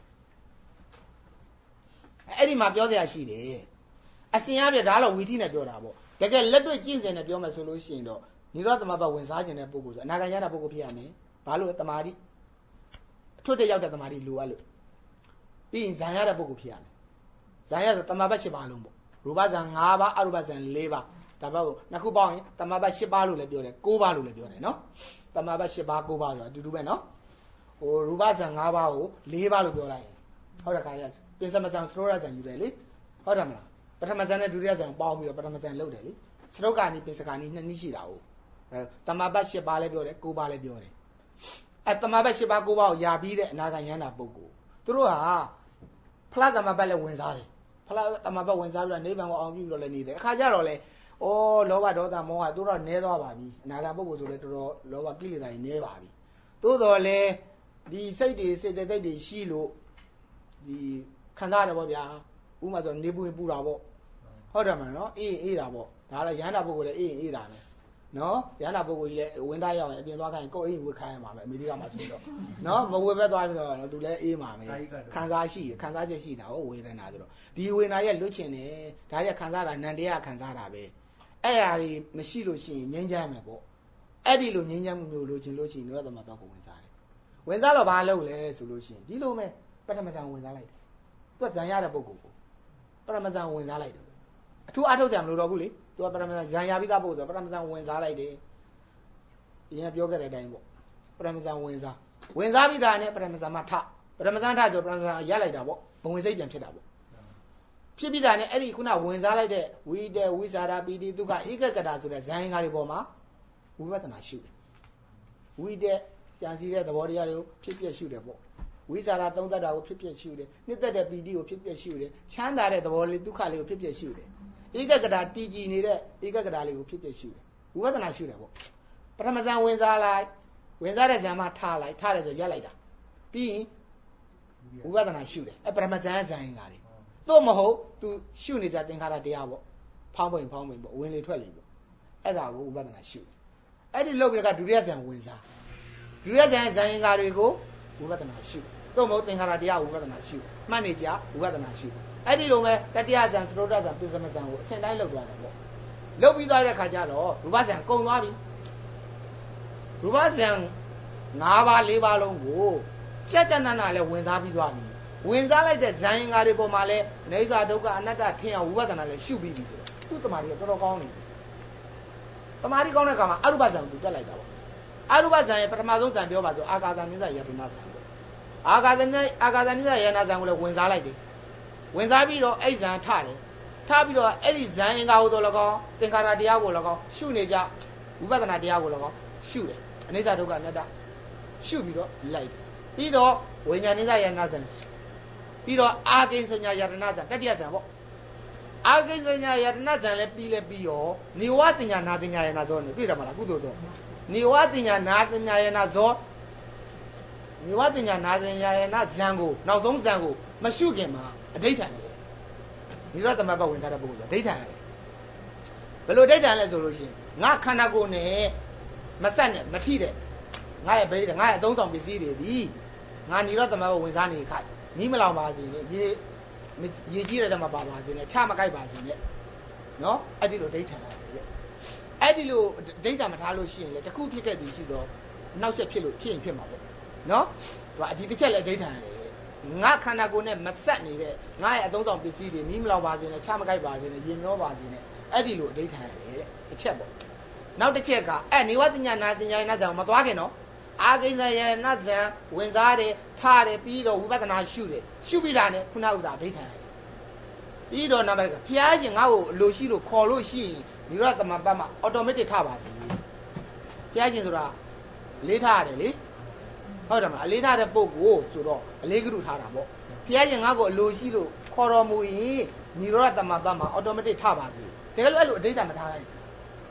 အဲ့ဒီမှာပြောစရာရှိတယ်အစဉ်အပြည့်ဒါတော့ဝီထိနဲ့ပြောတာပေါ့တကယ်လက်တွေ့ကျင့်စဉ်နဲ့ပြောမယ်ဆိုလို့ရှိရင်တော့နိရောဓသမဘတ်ဝင်စားခြင်းတဲ့ပုဂ္ဂိုလ်ဆိုအနာဂံယန္တာပုဂ္ဂိုလ်ဖြစ်ရမယ်ဘာလို့တမာတိအထွတ်တက်ရောက်တဲ့တမာတိလိုအပ်လို့ပြီးရင်ဇံရတဲ့ပုဂ္ဂိုလ်ဖြစ်ရမယ်ဇံရဆိုတမာဘတ်၈ပါးလုံးပေါ့ရူပဇံ၅ပါးအရူပဇံ၄ပါးဒါပေမဲ့နှစ်ခုပေါင်းရင်တမာဘတ်၈ပါးလို့လည်းပြောတယ်၉ပါးလို့လည်းပြောတယ်နော်တမာဘတ်၈ပါး၉ပါးဆိုတာအတူတူပဲနော်ဟိုရူပဇံ၅ပါးကို၄ပါးလို့ပြောလိုက်ရင်ဟုတ်တယ်ခါရပင်စမဇံစရောရဇံယူတယ်လေဟုတ်တယ်မလားပထမဇံနဲ့ဒုတိယဇံပေါင်းပြီးတော့ပထမဇံလုပ်တယ်လေစရုပ်ကာနီပင်စကာနီနှစ်နည်းရှိတာဟုတ်အဲတမာဘတ်၈ပါးလည်းပြောတယ်၉ပါးလည်းပြောတယ်အဲတမာဘတ်၈ပါး၉ပါးကိုယာပြီးတဲ့အနာဂံယန္တာပုဂ္ဂိုလ်သူတို့ဟာဖလားတမာဘတ်လည်းဝင်စားတယ်ဖလားတမာဘတ်ဝင်စားပြီးတော့နိဗ္ဗာန်ကိုအောင်ပြုပြီးတော့လည်းနေတယ်အခါကျတော့လေဩလောဘဒေါသမောဟတို့တော့နည်းသွားပါပြီအနာဂံပုဂ္ဂိုလ်ဆိုလည်းတော်တော်လောဘကိလေသာတွေနည်းပါပြီသို့တော်လည်းဒီစိတ်တွေစိတ်တိတ်တွေရှိလို့ဒီခံစားရတယ်ပေါ့ဗျာဥပမာဆိုနေပူပူတာပေါ့ဟုတ်တယ်မလားနော်အေးအေးတာပေါ့ဒါလည်းရဟန္တာပုဂ္ဂိုလ်လည်းအေးအေးတာပဲနော်ရဟန္တာပုဂ္ဂိုလ်ကြီးလည်းဝင်သားရောက်ရင်အပြင်သွားခိုင်းကိုယ်အိမ်ဝတ်ခိုင်းရမှာပဲအမေရိကမှာဆိုတော့နော်မဝယ်ဘက်သွားပြီးတော့နော်သူလည်းအေးမှာပဲခံစားရှိခံစားချက်ရှိတာဟောဝေဒနာဆိုတော့ဒီဝေဒနာရဲ့လွတ်ချင်တယ်ဒါကြီးခံစားတာနန္တရားခံစားတာပဲအဲ့ဒါတွေမရှိလို့ရှိရင်ငြိမ်းချမ်းမယ်ပေါ့အဲ့ဒီလိုငြိမ်းချမ်းမှုမျိုးလိုချင်လို့ရှိရင်တော့သမဘတ်ကိုဝင်စားတယ်ဝင်စားတော့ဘာလုပ်လဲဆိုလို့ရှိရင်ဒီလိုမဲ့ပထမဇန်ဝင်စားလိုက်တယ်သူကဇန်ရတဲ့ပုဂ္ဂိုလ်ကိုပထမဇန်ဝင်စားလိုက်တယ်အထူးအထုတ်ကြမလို့တော့ဘူးလေသူကပထမဇန်ဇန်ရပြီးသားပုဂ္ဂိုလ်ဆိုပထမဇန်ဝင်စားလိုက်တယ်အရင်ပြောခဲ့တဲ့အတိုင်းပေါ့ပထမဇန်ဝင်စားဝင်စားပြီးတာနဲ့ပထမဇန်မှာထပထမဇန်ထဆိုပထမဇန်ရက်လိုက်တာပေါ့ဘဝင်စိတ်ပြန်ဖြစ်တာပေါ့ဖြစ်ပြီးတာနဲ့အဲ့ဒီခုနဝင်စားလိုက်တဲ့ဝိတေဝိစာရာပီတိဒုက္ခဧကကတာဆိုတဲ့ဇန်ရင်္ဂါတွေပေါ်မှာဝိပဿနာရှုတယ်ဝိတေကြံစည်တဲ့သဘောတရားတွေကိုဖြစ်ပြရှုတယ်ပေါ့ဝိစာရာသုံးသက်တာကိုဖြစ်ပြရှုတယ်နှစ်သက်တဲ့ပီတိကိုဖြစ်ပြရှုတယ်ချမ်းသာတဲ့သဘောလေးဒုက္ခလေးကိုဖြစ်ပြရှုတယ်ဧကကတာတည်ကြည်နေတဲ့ဧကကတာလေးကိုဖြစ်ပြရှုတယ်ဝိပဿနာရှုတယ်ပေါ့ပထမဇန်ဝင်စားလိုက်ဝင်စားတဲ့ဇန်မှာထားလိုက်ထားတယ်ဆိုရက်လိုက်တာပြီးရင်ဝိပဿနာရှုတယ်အဲပထမဇန်ဇန်ရင်္ဂါတွေတော့မဟုတ်သူရှုနေကြသင်္ခါရတရားပေါ့ဖောင်းပိန်ဖောင်းပိန်ပေါ့ဝင်လေထွက်လေပေါ့အဲ့ဒါကိုဥပဒနာရှုအဲ့ဒီလုပ်ပြီးတော့ဒုတိယဇန်ဝင်စားဒုတိယဇန်ဇန်ရင်္ဂါတွေကိုဥပဒနာရှုတော့မဟုတ်သင်္ခါရတရားကိုဥပဒနာရှုမှတ်နေကြဥပဒနာရှုအဲ့ဒီလိုပဲတတိယဇန်သရုတ်ဇန်ပိစမဇန်ကိုအစဉ်တိုင်းလုပ်သွားတယ်ပေါ့လုပ်ပြီးသွားတဲ့ခါကျတော့ရူပဇန်ကုန်သွားပြီရူပဇန်၅ပါး၄ပါးလုံးကိုကြက်ကြက်နနာလည်းဝင်စားပြီးသွားပြီဝင်စားလိုက်တဲ့ဇန်ရင်္ဂါတွေပေါ်မှာလဲနေစာဒုက္ခအနတ္တထင်အောင်ဝိပဿနာလည်းရှုပြီးပြီဆိုတော့သူ့တမာရီကတော်တော်ကောင်းနေတယ်တမာရီကောင်းတဲ့အခါမှာအရူပဇန်ကိုတက်လိုက်တာပေါ့အရူပဇန်ရဲ့ပထမဆုံးဇန်ပြောပါဆိုအာကာသနိစ္စယတနာဇန်ပေါ့အာကာသနိအာကာသနိစ္စယတနာဇန်ကိုလည်းဝင်စားလိုက်တယ်ဝင်စားပြီးတော့အဲ့ဇန်ထတယ်ထပြီးတော့အဲ့ဒီဇန်ရင်္ဂါကိုတော့၎င်းသင်္ခါရတရားကို၎င်းရှုနေကြဝိပဿနာတရားကို၎င်းရှုတယ်အနိစ္စဒုက္ခအနတ္တရှုပြီးတော့လိုက်တယ်ပြီးတော့ဝိညာဉ်နိစ္စယတနာဇန်ပြီးတော့အာကိဉ္စညာယတနာဇံတတိယဇံပေါ့အာကိဉ္စညာယတနာဇံလည်းပြီးလဲပြီးရောနေဝတင်ညာနာတင်ညာယနာဇောနေတွေ့တယ်မလားကုသိုလ်ဇောနေဝတင်ညာနာတင်ညာယနာဇောနေဝတင်ညာနာတင်ညာယနာဇံကိုနောက်ဆုံးဇံကိုမရှုခင်မှာအဋိဋ္ဌာန်တယ်နိရောဓသမဘတ်ဝင်စားတဲ့ပုဂ္ဂိုလ်ဆိုအဋိဋ္ဌာန်တယ်ဘယ်လိုအဋိဋ္ဌာန်လဲဆိုလို့ရှိရင်ငါခန္ဓာကိုယ်နဲ့မဆက်နဲ့မထိတဲ့ငါရဲ့ဗိဓာငါရဲ့အသုံးဆောင်ပစ္စည်းတွေဒီငါနိရောဓသမဘတ်ဝင်စားနေခိုက်နီးမလောင်ပါစေနဲ့ရေရေကြီးတဲ့မှာပါပါစေနဲ့ချမကိုက်ပါစေနဲ့နော်အဲ့ဒီလိုဒိဋ္ဌာန်ရတယ်အဲ့ဒီလိုဒိဋ္ဌာန်မထားလို့ရှိရင်လေတခုဖြစ်ခဲ့သည်ရှိတော့နောက်ဆက်ဖြစ်လို့ဖြစ်ရင်ဖြစ်မှာပေါ့နော်သူကအဒီတစ်ချက်လည်းဒိဋ္ဌာန်ရတယ်ငါခန္ဓာကိုယ်နဲ့မဆက်နေတဲ့ငါရဲ့အသုံးဆောင်ပစ္စည်းတွေနီးမလောင်ပါစေနဲ့ချမကိုက်ပါစေနဲ့ရေမျောပါစေနဲ့အဲ့ဒီလိုဒိဋ္ဌာန်ရတယ်တစ်ချက်ပေါ့နောက်တစ်ချက်ကအဲ့နေဝတ္တညာနာတညာနာဇံမသွားခင်နော်အာကိဉ္စယနဇံဝင်စားတယ်ထားတယ်ပြီးတော့ဝိပဿနာရှုတယ်ရှုပြီးတာနဲ့ခုနဥစ္စာဒိဋ္ဌာန်ပြီးတော့နံပါတ်ကဘုရားရှင်ငါ့ကိုအလိုရှိလို့ခေါ်လို့ရှိရင်နိရောဓသမဘတ်မှာ automatic ထပါစေဘုရားရှင်ဆိုတာလေးထားရတယ်လေဟုတ်တယ်မလားအလေးထားတဲ့ပုဂ္ဂိုလ်ဆိုတော့အလေးကရုထားတာပေါ့ဘုရားရှင်ငါ့ကိုအလိုရှိလို့ခေါ်တော်မူရင်နိရောဓသမဘတ်မှာ automatic ထပါစေတကယ်လို့အဲ့လိုအဋိဋ္ဌာန်မထားလိုက်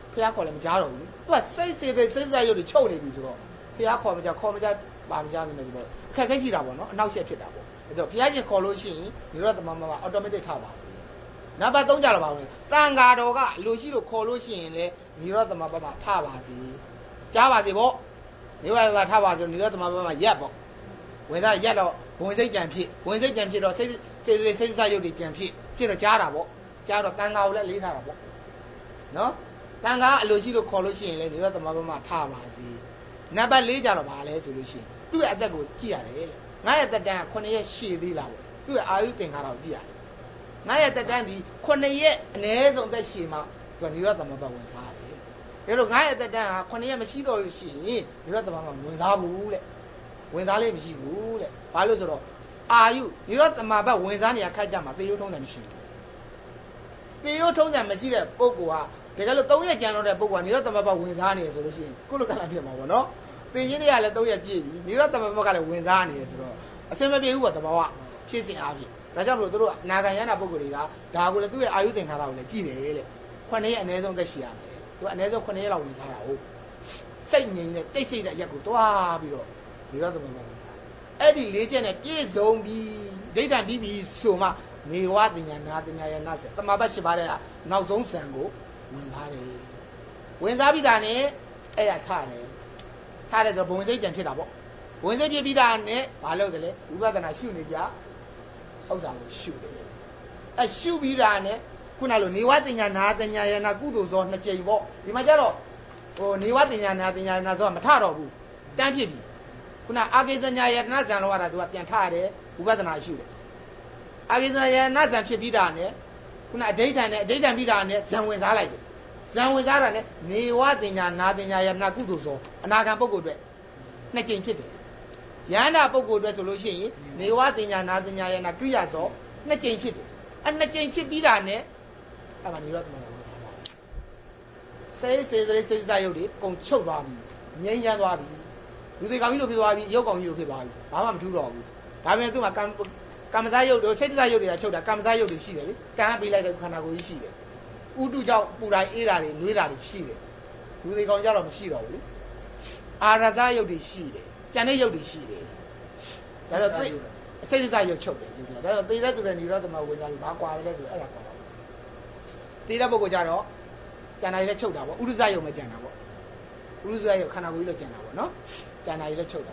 ဖះခေါ်လည်းမကြားတော့ဘူးသူကစိတ်စေတဲ့စိတ်စားရုပ်တွေချုပ်နေပြီဆိုတော့ဖះခေါ်မကြခေါ်မကြပါမကြနေတယ်ဆိုတော့အခက်ခဲရှိတာပေါ့နော်အနောက်ရှက်ဖြစ်တာပေါ့အဲ့တော့ဖះရှင်ခေါ်လို့ရှိရင်ဒီတော့တမမမအော်တိုမက်တစ်ထားပါစေနံပါတ်သုံးကြတော့ပါဦးတန်ဃာတော်ကလူရှိလို့ခေါ်လို့ရှိရင်လေဒီတော့တမမမထားပါစေကြားပါစေပေါ့ဒီဘက်ကထားပါစေဒီတော့တမမမရက်ပေါ့ဝင်သားရက်တော့ဝင်စိတ်ပြန်ဖြစ်ဝင်စိတ်ပြန်ဖြစ်တော့စိတ်စိတ်စိတ်စားရုပ်တွေပြန်ဖြစ်ဖြစ်တော့ကြားတာပေါ့ကြားတော့တန်ဃာကိုလည်းလေးထားတာပေါ့နော်တန်ဃာအလိုရှိလို့ခေါ်လို့ရှိရင်လေဒီတော့တမမမထားပါစေနံပါတ်လေးကြတော့ဗာလဲဆိုလို့ရှိရင်သူ့ရဲ့အသက်ကိုကြည့်ရတယ်လေငါရဲ့တက်တန်းကခုနှစ်ရက်ရှည်သေးလားပေါ့သူ့ရဲ့အာယုသင်္ခါရကိုကြည့်ရတယ်ငါရဲ့တက်တန်းဒီခုနှစ်ရက်အနည်းဆုံးသက်ရှည်မှသူကဒီတော့တမမဝင်စားတယ်ဒါတော့ငါရဲ့တက်တန်းကခုနှစ်ရက်မရှိတော့လို့ရှိရင်ဒီတော့တမမဝင်စားဘူးလေဝင်စားလေးမရှိဘူးလေဘာလို့ဆိုတော့အာယုဒီတော့တမဘဝင်စားနေရခက်ကြမှာသေရုံထုံးတယ်မရှိဘူးသေရုံထုံးတယ်မရှိတဲ့ပုဂ္ဂိုလ်ကဒါကြလို့သုံးရက်ကြံတော့တဲ့ပုဂ္ဂိုလ်ကဒီတော့တမဘဝင်စားနေရဆိုလို့ရှိရင်ကုလကလဖြစ်မှာပေါ့နော်သေခြင်းတွေကလည်းသုံးရက်ပြည့်ပြီဒီတော့တမဘကလည်းဝင်စားနေရဆိုတော့အစင်မပြေဘူးကတဘာဝဖြစ်စဉ်အားဖြင့်ဒါကြောင့်မလို့တို့ကအနာဂံရနာပုဂ္ဂိုလ်တွေကဒါကိုလည်းသူ့ရဲ့အာယုသင်္ခါရကိုလည်းကြည့်တယ်လေခုနှစ်ရက်အနည်းဆုံးသက်ရှိရမယ်သူကအနည်းဆုံးခုနှစ်ရက်လောက်ဝင်စားတာဟုတ်စိတ်ငြိမ်တဲ့တိတ်ဆိတ်တဲ့ရက်ကိုတွားပြီးတော့ဒီတော့တမဘဝင်စားအဲ့ဒီလေးချက်နဲ့ပြည့်စုံပြီးဒိဋ္ဌံပြီးပြီးဆိုမှနေဝတင်ညာနာတင်ညာယနာဆက်တမဘတ်ရှိပါတဲ့နောက်ဆုံးဆံကိုဝင်စားတယ်ဝင်စားပြီးတာနဲ့အဲ့ရထားတယ်ထားတယ်ဆိုဘုံစိတ်ပြန်ဖြစ်တာပေါ့ဝင်စိတ်ဖြစ်ပြီးတာနဲ့ဘာလုပ်တယ်လဲဝိပဿနာရှုနေကြဥစ္စာကိုရှုတယ်အဲရှုပြီးတာနဲ့ခုနလိုနေဝတင်ညာနာတင်ညာယနာကုသိုလ်သောနှစ်ကြိမ်ပေါ့ဒီမှာကျတော့ဟိုနေဝတင်ညာနာတင်ညာယနာဆိုတာမထတော့ဘူးတန်းဖြစ်ပြီခုနအာကိစ္စညာယတနာဇံလောကတာသူကပြန်ထရတယ်ဝိပဿနာရှုတယ်အာကိစ္စညာယနာဇံဖြစ်ပြီးတာနဲ့ခုနအဋိဋ္ဌံနဲ့အဋိဋ္ဌံပြီးတာနဲ့ဇံဝင်စားလိုက်တယ်ဇံဝင်စားတာနဲ့နေဝတင်ညာနာတင်ညာယနာကုသိုလ်သောအနာဂံပုဂ္ဂိုလ်အတွက်နှစ်ကြိမ်ဖြစ်တယ်ယန္တာပုဂ္ဂိုလ်အတွက်ဆိုလို့ရှိရင်နေဝတင်ညာနာတင်ညာယနာကိရိယာသောနှစ်ကြိမ်ဖြစ်တယ်အဲနှစ်ကြိမ်ဖြစ်ပြီးတာနဲ့အဲ့မှာနေရောတမန်တော်ဝင်စားတာစေစေတရေစေစားရုပ်တွေကုန်ချုပ်သွားပြီငြိမ်းချမ်းသွားပြီလူတွေကောင်ကြီးလိုဖြစ်သွားပြီရုပ်ကောင်ကြီးလိုဖြစ်သွားပြီဘာမှမထူးတော့ဘူးဒါပေမဲ့သူ့မှာကံကံမစားရုပ်တွေစိတ်စားရုပ်တွေကချုပ်တာကံမစားရုပ်တွေရှိတယ်လေကံပေးလိုက်တဲ့ခန္ဓာကိုယ်ကြီးရှိတယ်ဥတုကြောင့်ပူတာအေးတာတွေနှွေးတာတွေရှိတယ်လူတွေကောင်ကြတော့မရှိတော့ဘူးလေအာရဇရုပ်တွေရှိတယ်ကြံတဲ့ရုပ်တွေရှိတယ်ဒါတော့သိစိတ်စားရုပ်ချုပ်တယ်ဒီလိုဒါတော့သေတဲ့သူတွေနေရောတမဝင်ကြလို့ဘာကွာလဲဆိုအဲ့ဒါကွာသေတဲ့ပုဂ္ဂိုလ်ကြတော့ကြံတာတွေလည်းချုပ်တာပေါ့ဥဒုဇရုပ်မကြံတာပေါ့ဥဒုဇရုပ်ခန္ဓာကိုယ်ကြီးလည်းကြံတာပေါ့နော်ကြံတာတွေလည်းချုပ်တာ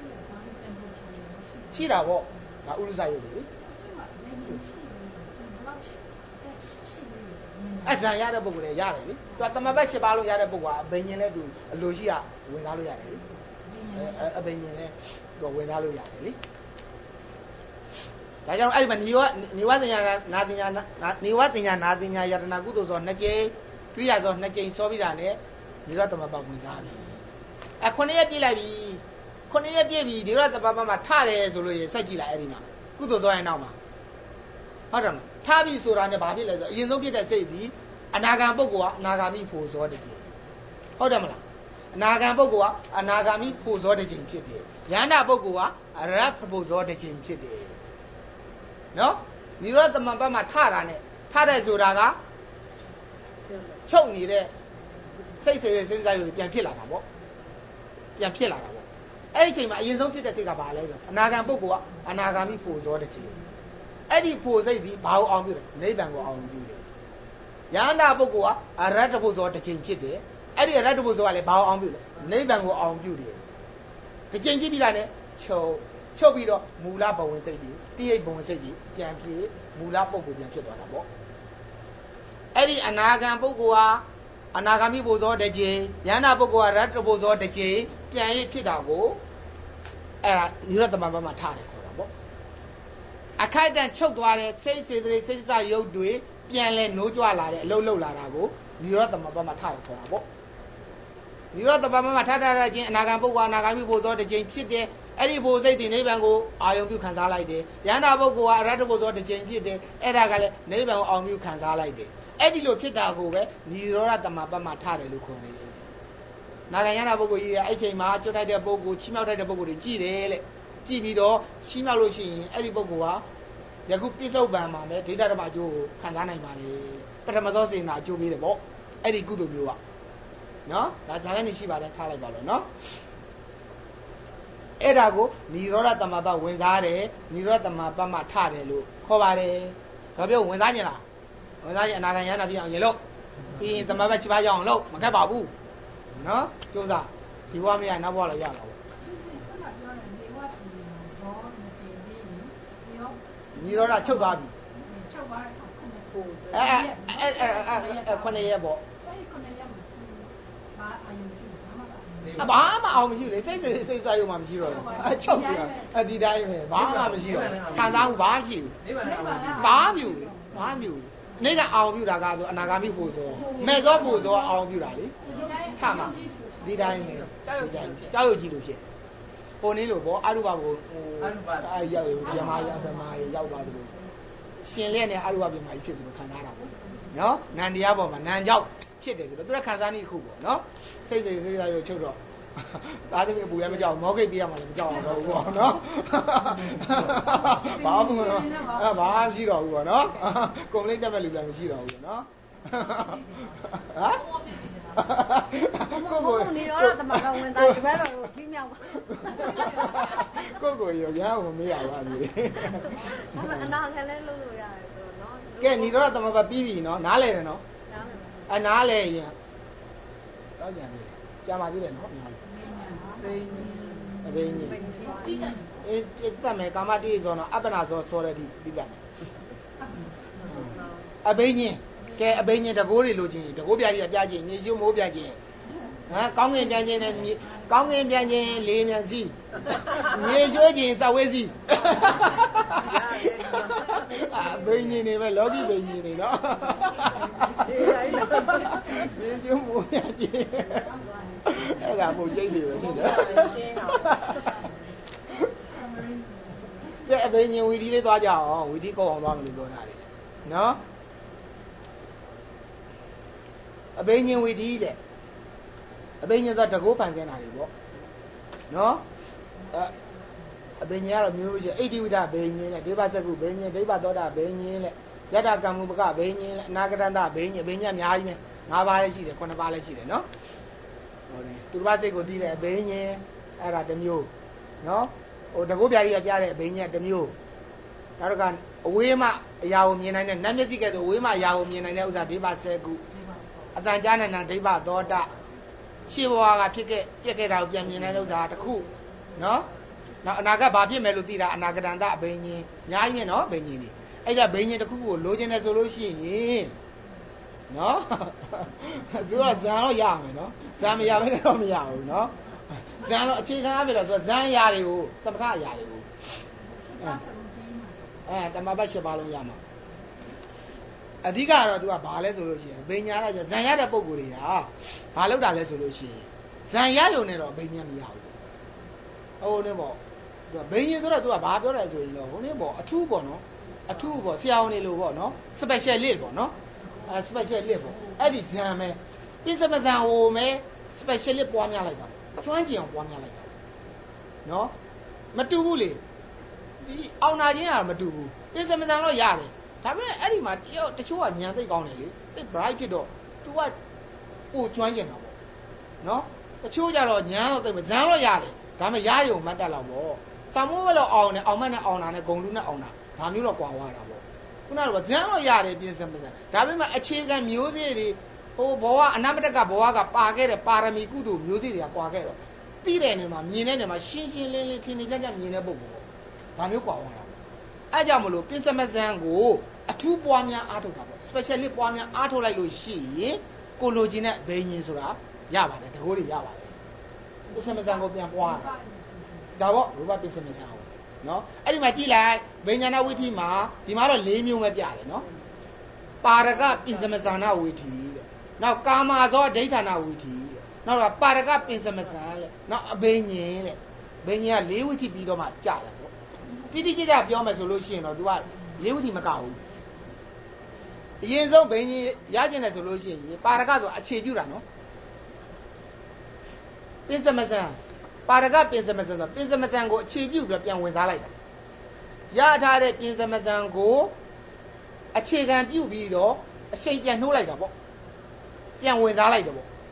ရှိတာပေါ့ဒါဥဒုဇရုပ်တွေအဇံရတဲ့ပုဂ္ဂိုလ်တွေရတယ်လေသူကသမဘတ်၈ပါးလို့ရတဲ့ပုဂ္ဂိုလ်ကအဘိညာဉ်လဲသူအလိုရှိရဝင်သားလို့ရတယ်လေအဘိညာဉ်လဲသူဝင်သားလို့ရတယ်လေဒါကြောင့်အဲ့ဒီမှာနေဝနေဝတင်ညာနာတင်ညာနေဝတင်ညာနာတင်ညာယတနာကုသိုလ်ဆိုနှစ်ကြိမ်ကိရိယာဆိုနှစ်ကြိမ်စောပြီးတာနဲ့ဒီတော့တမပတ်ဝင်စားပြီအဲခုနှစ်ရက်ပြည့်လိုက်ပြီခုနှစ်ရက်ပြည့်ပြီဒီတော့တမပတ်မှာထတယ်ဆိုလို့ရစက်ကြည့်လိုက်အဲ့ဒီမှာကုသိုလ်ဆိုရင်နောက်မှာဟုတ်တယ်မလားထားပြီဆိုတာနဲ့ဘာဖြစ်လဲဆိုအရင်ဆုံးဖြစ်တဲ့စိတ်ဒီအနာဂံပုဂ္ဂိုလ်ကအနာဂါမိဖို့ဇောတည်းဟုတ်တယ်မလားအနာဂံပုဂ္ဂိုလ်ကအနာဂါမိဖို့ဇောတည်းဖြစ်တယ်ယန္တာပုဂ္ဂိုလ်ကအရဟတ်ဖို့ဇောတည်းဖြစ်တယ်နော်နိရောဓတမန်ဘတ်မှာထတာနဲ့ထတဲ့ဆိုတာကချုပ်နေတဲ့စိတ်စေစိတ်စားတွေပြန်ဖြစ်လာတာပေါ့ပြန်ဖြစ်လာတာပေါ့အဲ့ဒီအချိန်မှာအရင်ဆုံးဖြစ်တဲ့စိတ်ကဘာလဲဆိုအနာဂံပုဂ္ဂိုလ်ကအနာဂါမိဖို့ဇောတည်းအဲ့ဒီဖို့စိတ်ဒီဘာကိုအောင်ပြုတယ်နိဗ္ဗာန်ကိုအောင်ပြုတယ်ယန္တာပုဂ္ဂိုလ်ကအရဟတဖို့ဇောတစ်ချိန်ဖြစ်တယ်အဲ့ဒီအရဟတဖို့ဇောကလည်းဘာကိုအောင်ပြုလဲနိဗ္ဗာန်ကိုအောင်ပြုတယ်တစ်ချိန်ဖြစ်ပြီးတာနဲ့ချုပ်ချုပ်ပြီးတော့မူလဘဝင်စိတ်ဒီတိရိတ်ဘဝင်စိတ်ဒီပြန်ဖြစ်မူလပုဂ္ဂိုလ်ပြန်ဖြစ်သွားတာပေါ့အဲ့ဒီအနာဂံပုဂ္ဂိုလ်ဟာအနာဂါမိဖို့ဇောတစ်ချိန်ယန္တာပုဂ္ဂိုလ်ကရဟတဖို့ဇောတစ်ချိန်ပြန်ရဖြစ်တာကိုအဲ့ဒါနိရောဓတမန်ဘတ်မှာထားတယ်ခေါ်တာပေါ့အခိုက်အတန့်ချုပ်သွားတဲ့စိတ်စေတရေစိတ်စရုပ်တွေပြန်လဲနိုးကြွလာတဲ့အလုံးလုံးလာတာကိုနိရောဓတမပတ်မှာထားရခေါ်တာပေါ့နိရောဓတမပတ်မှာထားထားတဲ့ချင်းအနာဂံပုဂ္ဂိုလ်အနာဂါမိဘုဇောတစ်ချိန်ဖြစ်တဲ့အဲ့ဒီဘုစိတ်ဒီနိဗ္ဗာန်ကိုအာယုံပြုခံစားလိုက်တယ်ယန္တာပုဂ္ဂိုလ်ကအရဟတဘုဇောတစ်ချိန်ဖြစ်တယ်အဲ့ဒါကလည်းနိဗ္ဗာန်ကိုအောင်ပြုခံစားလိုက်တယ်အဲ့ဒီလိုဖြစ်တာကိုပဲနိရောဓတမပတ်မှာထားတယ်လို့ခေါ်တယ်နာဂံယန္တာပုဂ္ဂိုလ်ကြီးကအဲ့ချိန်မှာကျွတ်တိုက်တဲ့ပုဂ္ဂိုလ်ချီးမြှောက်တိုက်တဲ့ပုဂ္ဂိုလ်တွေကြည်တယ်လေကြည့်ပြီးတော့ချီးမြှောက်လို့ရှိရင်အဲ့ဒီပုဂ္ဂိုလ်ကယခုပြစ္ဆုတ်ပံမှာပဲဒိဋ္ဌဓမ္မအကျိုးကိုခံစားနိုင်ပါလေပထမသောစေနာအကျိုးပေးတယ်ပေါ့အဲ့ဒီကုသိုလ်မျိုးကနော်ဒါဇာတ်နေရှိပါတယ်ထားလိုက်ပါလို့နော်အဲ့ဒါကိုနိရောဓသမဘဝင်စားတယ်နိရောဓသမဘမှထတယ်လို့ခေါ်ပါတယ်ဒါပြောဝင်စားကျင်လားဝင်စားရင်အနာဂံရဟနာပြအောင်ရေလို့ပြီးရင်သမဘရှိပါရအောင်လို့မကတ်ပါဘူးနော်ကျိုးစားဒီဘဝမရနောက်ဘဝလည်းရမှာပေါ့နိရောဓချုပ်သွားပြီချုပ်သွားတယ်ခုအဲအဲအဲခုနှစ်ရက်ပေါ့ဘာမှအောင်မရှိလေစိတ်စိတ်စားရုံမှမရှိတော့ဘူးအချုပ်ပြအဒီတိုင်းပဲဘာမှမရှိတော့ခံစားမှုဘာမှမရှိဘူးဘာမှမဘူးဘာမှမဘူးနေ့ကအောင်ပြတာကတော့အနာဂါမိဖို့ဆိုမဲ့စောဖို့ဆိုအောင်ပြတာလေခါမှာဒီတိုင်းပဲဒီတိုင်းကြောက်ရွံ့ကြည့်လို့ဖြစ်ပုံနေလို့ပေါ့အရုပကိုဟိုအဲရောက်ရမရဗမာရောက်သွားတယ်လို့ရှင်လက်နဲ့အရုပပြမာကြီးဖြစ်တယ်လို့ခံစားတာပေါ့နော်နန္တရားပေါ်မှာနန်ကြောက်ဖြစ်တယ်ဆိုတော့သူကခံစားနေခုပေါ့နော်စိတ်စိတ်စိတ်သားရချုပ်တော့သားသမီးအပူလည်းမကြောက်မောကိတ်ပြရမှလည်းမကြောက်တော့ဘူးပေါ့နော်ဘာမှမဟုတ်အဲဘာမှရှိတော့ဘူးပေါ့နော်ကွန်ပလိတ်တက်မဲ့လူလည်းမရှိတော့ဘူးနော်ဟမ်ကိုကိုနေတော့တမကဝင်သားဒီဘက်တော့ထင်းမြောက်ပါကိုကိုရောရအောင်မမေးရပါဘူးလေအနာခံလဲလုပ်လို့ရတယ်ဆိုတော့နော်ကဲနေတော့တမကပြီးပြီနော်နားလဲတယ်နော်အနားလဲရင်တော့ကြံသေးတယ်ကြာပါသေးတယ်နော်အဘိညာအေးတတ်မယ်ကာမတိဆိုတော့အပ္ပနာဆိုစောတဲ့ဒီပြီးတယ်အဘိညာကဲအဘိညာတကိုးတွေလိုချင်တကိုးပြားကြီးပြားချင်းညရွှမိုးပြားချင်းဟမ်ကောင်းငင်ပြန်ချင်းနဲ့ကောင်းငင်ပြန်ချင်းလေးမြန်စီညရွှချင်းစဝဲစီအဘိညာနေပဲလောကီဘိညာနေနော်ညရွှမိုးပြားချင်းအဲ့ဒါပုံကျိတ်တွေပဲဖြစ်တယ်ရှင်းတော့ကဲအဘိညာဝီဒီလေးသွားကြအောင်ဝီဒီကောက်အောင်သွားမယ်လို့ပြောတာလေနော်အဘိညာဝီဒီတဲ့အဘိညာဆိုတကိုးပန်စင်းတာတွေပေါ့နော်အဘိညာကတော့မျိုးရှိအိဋ္ဌိဝိဒဘိညာနဲ့ဒေဝစကုဘိညာဒိဗ္ဗသောတာဘိညာနဲ့ယတ္တကမ္မုပကဘိညာနဲ့အနာဂတန္တဘိညာဘိညာအများကြီးပဲ၅ပါးလည်းရှိတယ်ခုနှစ်ပါးလည်းရှိတယ်နော်ဟုတ်တယ်သူတစ်ပါးစိတ်ကိုသိတဲ့အဘိညာအဲ့ဒါတစ်မျိုးနော်ဟိုတကိုးပြားကြီးကပြတဲ့အဘိညာတစ်မျိုးနောက်တစ်ခါအဝေးမှအရာကိုမြင်နိုင်တဲ့နတ်မျက်စိကဲ့သို့အဝေးမှအရာကိုမြင်နိုင်တဲ့ဥစ္စာဒေဝစကုအတန်ကြားနိုင်တဲ့ဒိဗ္ဗသောတာရှေးဘဝကဖြစ်ခဲ့ပြက်ခဲ့တာကိုပြန်မြင်တဲ့ဥစ္စာတစ်ခုနော်နောက်အနာဂတ်ဘာဖြစ်မယ်လို့သိတာအနာဂတန္တအဘိညာညာကြီးနဲ့နော်ဘိညာကြီးအဲ့ဒါဘိညာတစ်ခုကိုလိုချင်တယ်ဆိုလို့ရှိရင်နော်သူကဇန်တော့ရမယ်နော်ဇန်မရဘဲတော့မရဘူးနော်ဇန်တော့အခြေခံအဖြစ်တော့သူကဇန်ရာတွေကိုသမထအရာတွေကိုအဲတမဘတ်ရှပါလုံးရမှာအဓိကတော့သူကဘာလဲဆိုလို့ရှိရင်ဘိညာကဇန်ရတဲ့ပုံကိုယ်တွေကဘာလောက်တာလဲဆိုလို့ရှိရင်ဇန်ရရုံနဲ့တော့ဘိညာမရဘူးဟိုနေပေါ့သူကဘိညာဆိုတော့သူကဘာပြောတယ်ဆိုရင်တော့ဟိုနေပေါ့အထူးပေါ့နော်အထူးပေါ့ဆရာဝန်တွေလို့ပေါ့နော် special list ပေါ့နော်အဲ special list ပေါ့အဲ့ဒီဇန်မဲပြစ္ဆမဇန်ဟိုမဲ special list ပွားများလိုက်တာကျွမ်းကျင်အောင်ပွားများလိုက်တာနော်မတူဘူးလေဒီအောင်နာချင်းကတော့မတူဘူးပြစ္ဆမဇန်တော့ရတယ်ဒါပေမဲ့အဲ့ဒီမှာတယောက်တချို့ကညံသိကောင်းတယ်လေသိ bright ဖြစ်တော့ तू ကပို့ကျွမ်းကျင်တာပေါ့နော်တချို့ကြတော့ညံတော့သိမဇန်တော့ရတယ်ဒါပေမဲ့ရရုံမတ်တက်လောက်ပေါ့စာမိုးဘယ်လိုအောင်နေအောင်မနဲ့အောင်တာနဲ့ဂုံလူနဲ့အောင်တာဒါမျိုးတော့ကွာသွားတာပေါ့ခုနကတော့ဇန်တော့ရတယ်ပြင်းစမစံဒါပေမဲ့အခြေခံမျိုးစေ့တွေဟိုဘဝအနမတကဘဝကပါခဲ့တဲ့ပါရမီကုသိုလ်မျိုးစေ့တွေကကွာခဲ့တော့သိတဲ့နေမှာမြင်တဲ့နေမှာရှင်းရှင်းလင်းလင်းထင်ထင်ရှားရှားမြင်တဲ့ပုံပေါ့ဒါမျိုးကွာသွားတာအဲကြောင့်မလို့ပြင်းစမစံကိုအထူးပွားများအားထုတ်တာပေါ့ specialist ပွားများအားထုတ်လိုက်လို့ရှိရင်ကိုလိုချင်တဲ့ဘိညာဉ်ဆိုတာရပါတယ်တကိုးတွေရပါတယ်ပြင်းစမစံကိုပြန်ပွားတာဒါပေါ့ရူပပြင်းစမစံကိုနော်အဲ့ဒီမှာကြည့်လိုက်ဘိညာဏဝိသီမှာဒီမှာတော့၄မျိုးပဲပြတယ်နော်ပါရကပိစမဇာနာဝိသီတဲ့နောက်ကာမဇောဒိဋ္ဌာနာဝိသီတဲ့နောက်ကပါရကပိစမဇာတဲ့နောက်အဘိညာဉ်တဲ့ဘိညာဉ်က၄ဝိသီပြီးတော့မှကြာတယ်ပေါ့တိတိကျကျပြောမယ်ဆိုလို့ရှိရင်တော့ तू က၄ဝိသီမကဘူးအရင်ဆုံးဘိညာဉ်ရကျင်တယ်ဆိုလို့ရှိရင်ပါရကဆိုအခြေပြုတာနော်ပိစမဇာပါရကပိစမဇံဆိုပိစမဇံကိုအခြေပြုပြီးပြန်ဝင်စားလိုက်တာရထားတဲ့ပိစမဇံကိုအခြေခံပြုပြီးတော့အချိန်ပြန်နှိုးလိုက်တာပေါ့ပြန်ဝင်စားလိုက်တယ်ပေါ့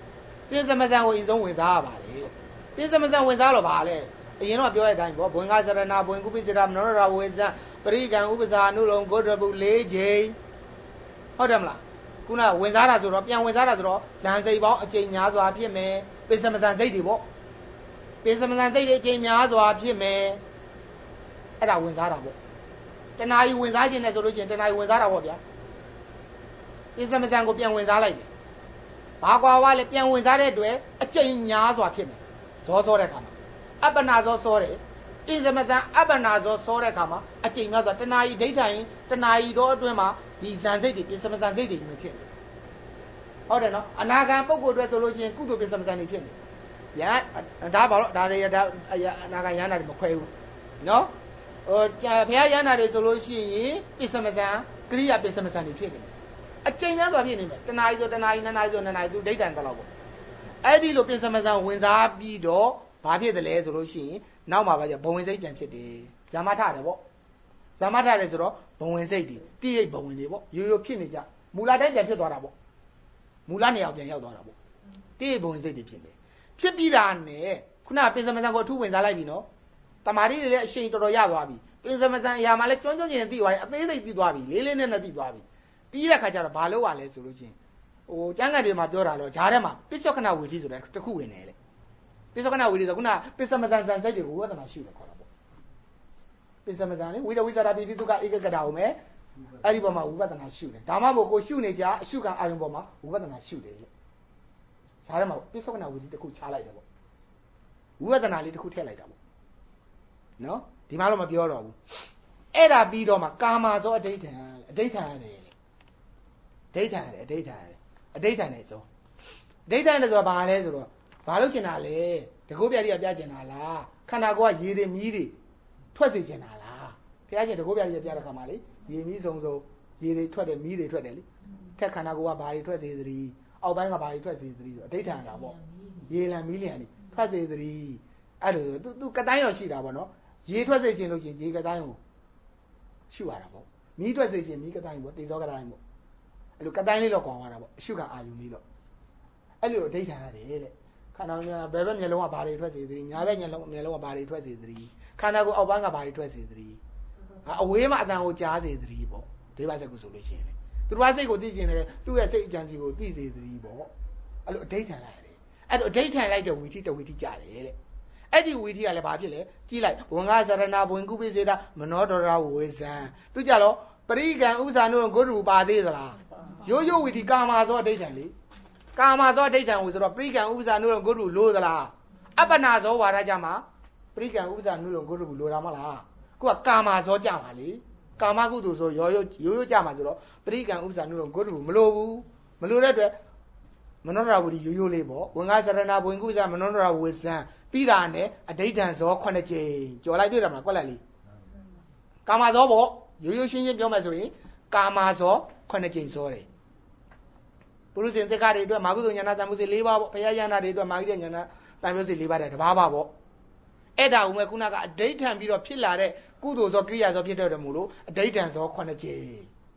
ပြင်းစမစံကိုအရင်ဆုံးဝင်စားရပါတယ်ပြင်းစမစံဝင်စားလို့ပါလေအရင်တော့ပြောတဲ့အတိုင်းပေါ့ဘဝင်ကစရဏဘဝင်ကုပိစရမနောရဝေဇံပရိကံဥပဇာနုလုံဂုတ္တပု၄ချိန်ဟုတ်တယ်မလားခုနဝင်စားတာဆိုတော့ပြန်ဝင်စားတာဆိုတော့ဇန်စိတ်ပေါင်းအချိန်များစွာဖြစ်မယ်ပိစမစံစိတ်တွေပေါ့ပိစမစံစိတ်တွေအချိန်များစွာဖြစ်မယ်အဲ့ဒါဝင်စားတာပေါ့တဏှာကြီးဝင်စားခြင်းနဲ့ဆိုလို့ရှိရင်တဏှာကြီးဝင်စားတာပေါ့ဗျာပိစမစံကိုပြန်ဝင်စားလိုက်တယ်ဘာကွာဝါလဲပြန်ဝင်စားတဲ့အတွက်အချိန်များစွာဖြစ်မယ်ဇောစောတဲ့ခါမှာအပ္ပနာဇောစောတယ်ပိစမစံအပ္ပနာဇောစောတဲ့ခါမှာအချိန်များစွာတဏှာကြီးဒိဋ္ဌိရင်တဏှာကြီးတော့အတွင်းမှာဒီဇန်စိတ်တွေပိစမစံစိတ်တွေမျိုးဖြစ်တယ်ဟုတ်တယ်နော်အနာဂံပုဂ္ဂိုလ်အတွက်ဆိုလို့ရှိရင်ကုသိုလ်ပိစမစံတွေဖြစ်နေရဒါပါတော့ဒါတွေဒါအနာဂံရဟန္တာတွေမခွဲဘူးနော်ဟိုဘုရားရဟန္တာတွေဆိုလို့ရှိရင်ပိစမစံကရိယာပိစမစံတွေဖြစ်နေတယ်အချိန်များစွာဖြစ်နေမယ်တဏှာကြီးဆိုတဏှာကြီးနှစ်နာရီဆိုနှစ်နာရီသူဒိဋ္ဌံတော့ပေါ့အဲ့ဒီလိုပိစမစံဝင်စားပြီးတော့ဘာဖြစ်တယ်လဲဆိုလို့ရှိရင်နောက်မှာပါကြဘဝင်စိတ်ပြန်ဖြစ်တယ်ဇာမထတယ်ပေါ့ဇာမထတယ်ဆိုတော့ဘဝင်စိတ်တွေတိရိတ်ဘဝင်တွေပေါ့ရိုးရိုးဖြစ်နေကြမူလတိုင်းပြန်ဖြစ်သွားတာပေါ့မူလနေရာပြန်ရောက်သွားတာပေါ့တိရိတ်ဘဝင်စိတ်တွေဖြစ်တယ်ဖြစ်ပြီးတာနဲ့ခုနပိစမစံကိုအထူးဝင်စားလိုက်ပြီနော်တမာရီတွေလည်းအရှိန်တော်တော်ရသွားပြီပိစမစံအရာမှလည်းကျွမ်းကျွမ်းကျင်သိသွားပြီအသေးစိတ်သိသွားပြီလေးလေးနဲ့နဲ့သိသွားပြီပြီးတဲ့ခါကျတော့ဘာလို့ ਆ လဲဆိုလို့ချင်းဟိုကျမ်းဂန်တွေမှာပြောတာတော့ဂျားထဲမှာပိစ္ဆောကနဝီထိဆိုတာတစ်ခုဝင်နေလေပိစ္ဆောကနဝီထိဆိုခုနပိစမစံစံစိတ်တွေကိုဝိပဿနာရှုတယ်ခေါ်တာပေါ့ပိစမစံလေဝိတဝိဇာရပိတိတုကဧကကတာဟုတ်မယ်အဲ့ဒီပေါ်မှာဝိပဿနာရှုတယ်ဒါမှမဟုတ်ကိုရှုနေကြအရှုခံအာယုံပေါ်မှာဝိပဿနာရှုတယ်လေဂျားထဲမှာပိစ္ဆောကနဝီထိတစ်ခုချလိုက်တယ်ပေါ့ဝိပဿနာလေးတစ်ခုထည့်လိုက်တာပေါ့နော်ဒီမှာတော့မပြောတော့ဘူးအဲ့ဒါပြီးတော့မှကာမဇောအဋ္ဌိဋ္ဌံအဋ္ဌိဋ္ဌံရတယ်ဒိဋ္ဌံရတယ်အဋ္ဌိဋ္ဌံရတယ်အဋ္ဌိဋ္ဌံနဲ့ဆိုအဋ္ဌိဋ္ဌံနဲ့ဆိုတာဘာလဲဆိုတော့ဘာလို့ကျင်တာလဲတကုတ်ပြတိကပြကျင်တာလားခန္ဓာကိုယ်ကရေတွေမီးတွေထွက်စေကျင်တာလားဘုရားရှင်တကုတ်ပြတိကပြတဲ့ခါမှာလေရေမီးစုံစုံရေတွေထွက်တယ်မီးတွေထွက်တယ်လေထက်ခန္ဓာကိုယ်ကဘာတွေထွက်စေသတည်းအောက်ပိုင်းကဘာတွေထွက်စေသတည်းဆိုအဋ္ဌိဋ္ဌံတာပေါ့ရေလံမီးလျံတွေထွက်စေသတည်းအဲ့လိုသူသူကတိုင်းရောရှိတာပေါ့နော်ရေထွက်စေခြင်းလို့ရှိရင်ရေကတိုင်းကိုရှုရတာပေါ့မီးထွက်စေခြင်းမီးကတိုင်းပေါ့တေဇောကတိုင်းပေါ့အဲ့လိုကတိုင်းလေးတော့ကွာသွားတာပေါ့အရှုခံအာယုံလေးတော့အဲ့လိုဒိဋ္ဌံရတယ်တဲ့ခန္ဓာကဘယ်ဘက်မျက်လုံးကဘာတွေထွက်စေသတည်းညာဘက်မျက်လုံးမျက်လုံးကဘာတွေထွက်စေသတည်းခန္ဓာကိုယ်အောက်ပိုင်းကဘာတွေထွက်စေသတည်းအဝေးမှာအတန်ကိုကြားစေသတည်းပေါ့ဒိဗ္ဗစက်ကိုဆိုလို့ရှိရင်လေသူတို့ကစိတ်ကိုသိကျင်တယ်သူ့ရဲ့စိတ်အကြံစီကိုသိစေသတည်းပေါ့အဲ့လိုအဒိဋ္ဌံလိုက်ရတယ်အဲ့လိုအဒိဋ္ဌံလိုက်တဲ့ဝီထိတဝီထိကြတယ်တဲ့အဲ့ဒီဝီထိကလည်းဘာဖြစ်လဲကြည့်လိုက်ဘဝင်္ဂစရဏဘဝင်ကုပိစေတာမနောဒရဝေဇံသူကြတော့ပရိကံဥပဇာနုဂုတ္တရူပါသေးသလားရိုးရိုးဝီဒီကာမဇောအဋ္ဌိဋ္ဌံလေကာမဇောအဋ္ဌိဋ္ဌံကိုဆိုတော့ပရိကံဥပဇာနုလုံဂုတ္တရူလို့သလားအပ္ပနာဇောဝါဒကြမှာပရိကံဥပဇာနုလုံဂုတ္တရူလို့တာမလားကိုကကာမဇောကြမှာလေကာမကုသိုလ်ဆိုရိုးရိုးရိုးရိုးကြမှာဆိုတော့ပရိကံဥပဇာနုလုံဂုတ္တရူမလို့ဘူးမလို့တဲ့အတွက်မနောဒရဝီဒီရိုးရိုးလေးပေါ့ဝင်္ဂစရဏဘဝင်ကုပဇာမနောဒရဝေဇံပြီးတာနဲ့အဋ္ဌိဋ္ဌံဇောခုနှစ်ကြိမ်ကြော်လိုက်တွေ့တယ်မလားကွက်လိုက်လေကာမဇောပေါ့ရိုးရိုးရှင်းရှင်းပြောမယ်ဆိုရင်ကာမဇောခုနှစ်ကြိမ်ဇောတယ်ပုရုဇဉ်သက္ကတွေအတွက်မာကုသိုလ်ဉာဏ်တန်ဖိုးစီ၄ပါးပေါ့ဘုရားယန္တာတွေအတွက်မာဂိတဉာဏ်တန်ဖိုးစီ၄ပါးတဲ့တပါးပါပေါ့အဲ့ဒါဦးမဲ့ခုနကအဋ္ဌိဋ္ဌံပြီးတော့ဖြစ်လာတဲ့ကုသိုလ်ဇောကိရိယာဇောဖြစ်တဲ့တယ်မို့လို့အဋ္ဌိဋ္ဌံဇောခုနှစ်ကြိမ်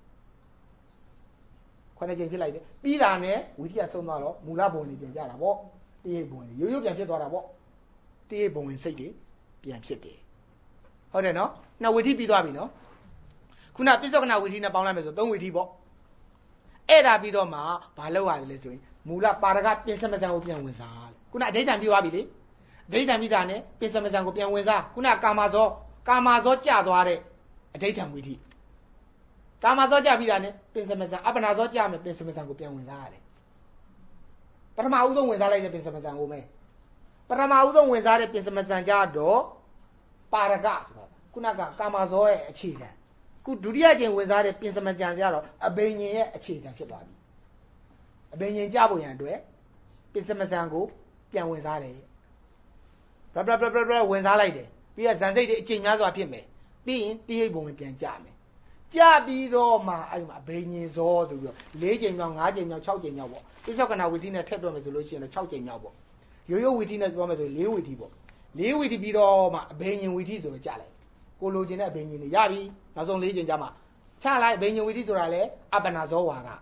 ခုနှစ်ကြိမ်ဖြစ်လိုက်တယ်ပြီးတာနဲ့ဝိသီယဆုံးသွားတော့မူလဘုံတွေပြန်ကြတာပေါ့တိရိဘုံတွေရိုးရိုးပြန်ဖြစ်သွားတာပေါ့တိရိဘုံဝင်စိတ်တွေပြန်ဖြစ်တယ်ဟုတ်တယ်နော်နှစ်ဝိသီပြီးသွားပြီနော်ခုနပိစ္ဆောကနဝိသီနဲ့ပေါင်းလိုက်မယ်ဆိုသုံးဝိသီပေါ့အဲ့ဒါပြီးတော့မှဘာလုပ်ရတယ်လဲဆိုရင်မူလပါရကပိစမစံကိုပြန်ဝင်စားလေခုနအဋ္ဌိဋ္ဌံပြီးသွားပြီလေအဋ္ဌိဋ္ဌံပြီးတာနဲ့ပိစမစံကိုပြန်ဝင်စားခုနကာမဇောကာမဇောကြသွားတဲ့အဋ္ဌိဋ္ဌံဝိသီကာမဇောကြပြီးတာနဲ့ပိစမစံအပ္ပနာဇောကြမယ်ပိစမစံကိုပြန်ဝင်စားရတယ်ပထမဦးဆုံးဝင်စားလိုက်တဲ့ပိစမစံကိုမယ်ပထမဦးဆုံးဝင်စားတဲ့ပိစမစံကြတော့ပါရကဆိုတော့ခုနကကာမဇောရဲ့အခြေခံခုဒုတိယကျင်ဝင်စားတဲ့ပိစမကြံကြတော့အဘိညာဉ်ရဲ့အခြေခံဖြစ်သွားပြီအဘိညာဉ်ကြဖို့ရန်အတွက်ပိစမစံကိုပြန်ဝင်စားတယ်ဘလဘလဘလဘလဝင်စားလိုက်တယ်ပြီးတော့ဇန်စိတ်တွေအချိန်များစွာဖြစ်မယ်ပြီးရင်တိဟိတ်ဘုံဝင်ပြန်ကြမယ်ကြပြီးတော့မှအဲ့မှာအဘိညာဉ်ဇောဆိုပြီးတော့၄ချိန်မြောက်၅ချိန်မြောက်၆ချိန်မြောက်ပေါ့ပိစ္ဆောကနဝီသီနဲ့ထည့်တွက်မယ်ဆိုလို့ရှိရင်တော့၆ချိန်မြောက်ပေါ့ရိုးရိုးဝီသီနဲ့ပြောမယ်ဆို၄ဝီသီပေါ့၄ဝီသီပြီးတော့မှအဘိညာဉ်ဝီသီဆိုတော့ကြလိုက်ကိုလိုချင်တဲ့အဘိညာဉ်တွေရပြီနောက်ဆုံး၄ချိန်ကြမှာချလိုက်အဘိညာဉ်ဝီသီဆိုတာလေအပ္ပနာဇောဝါဒ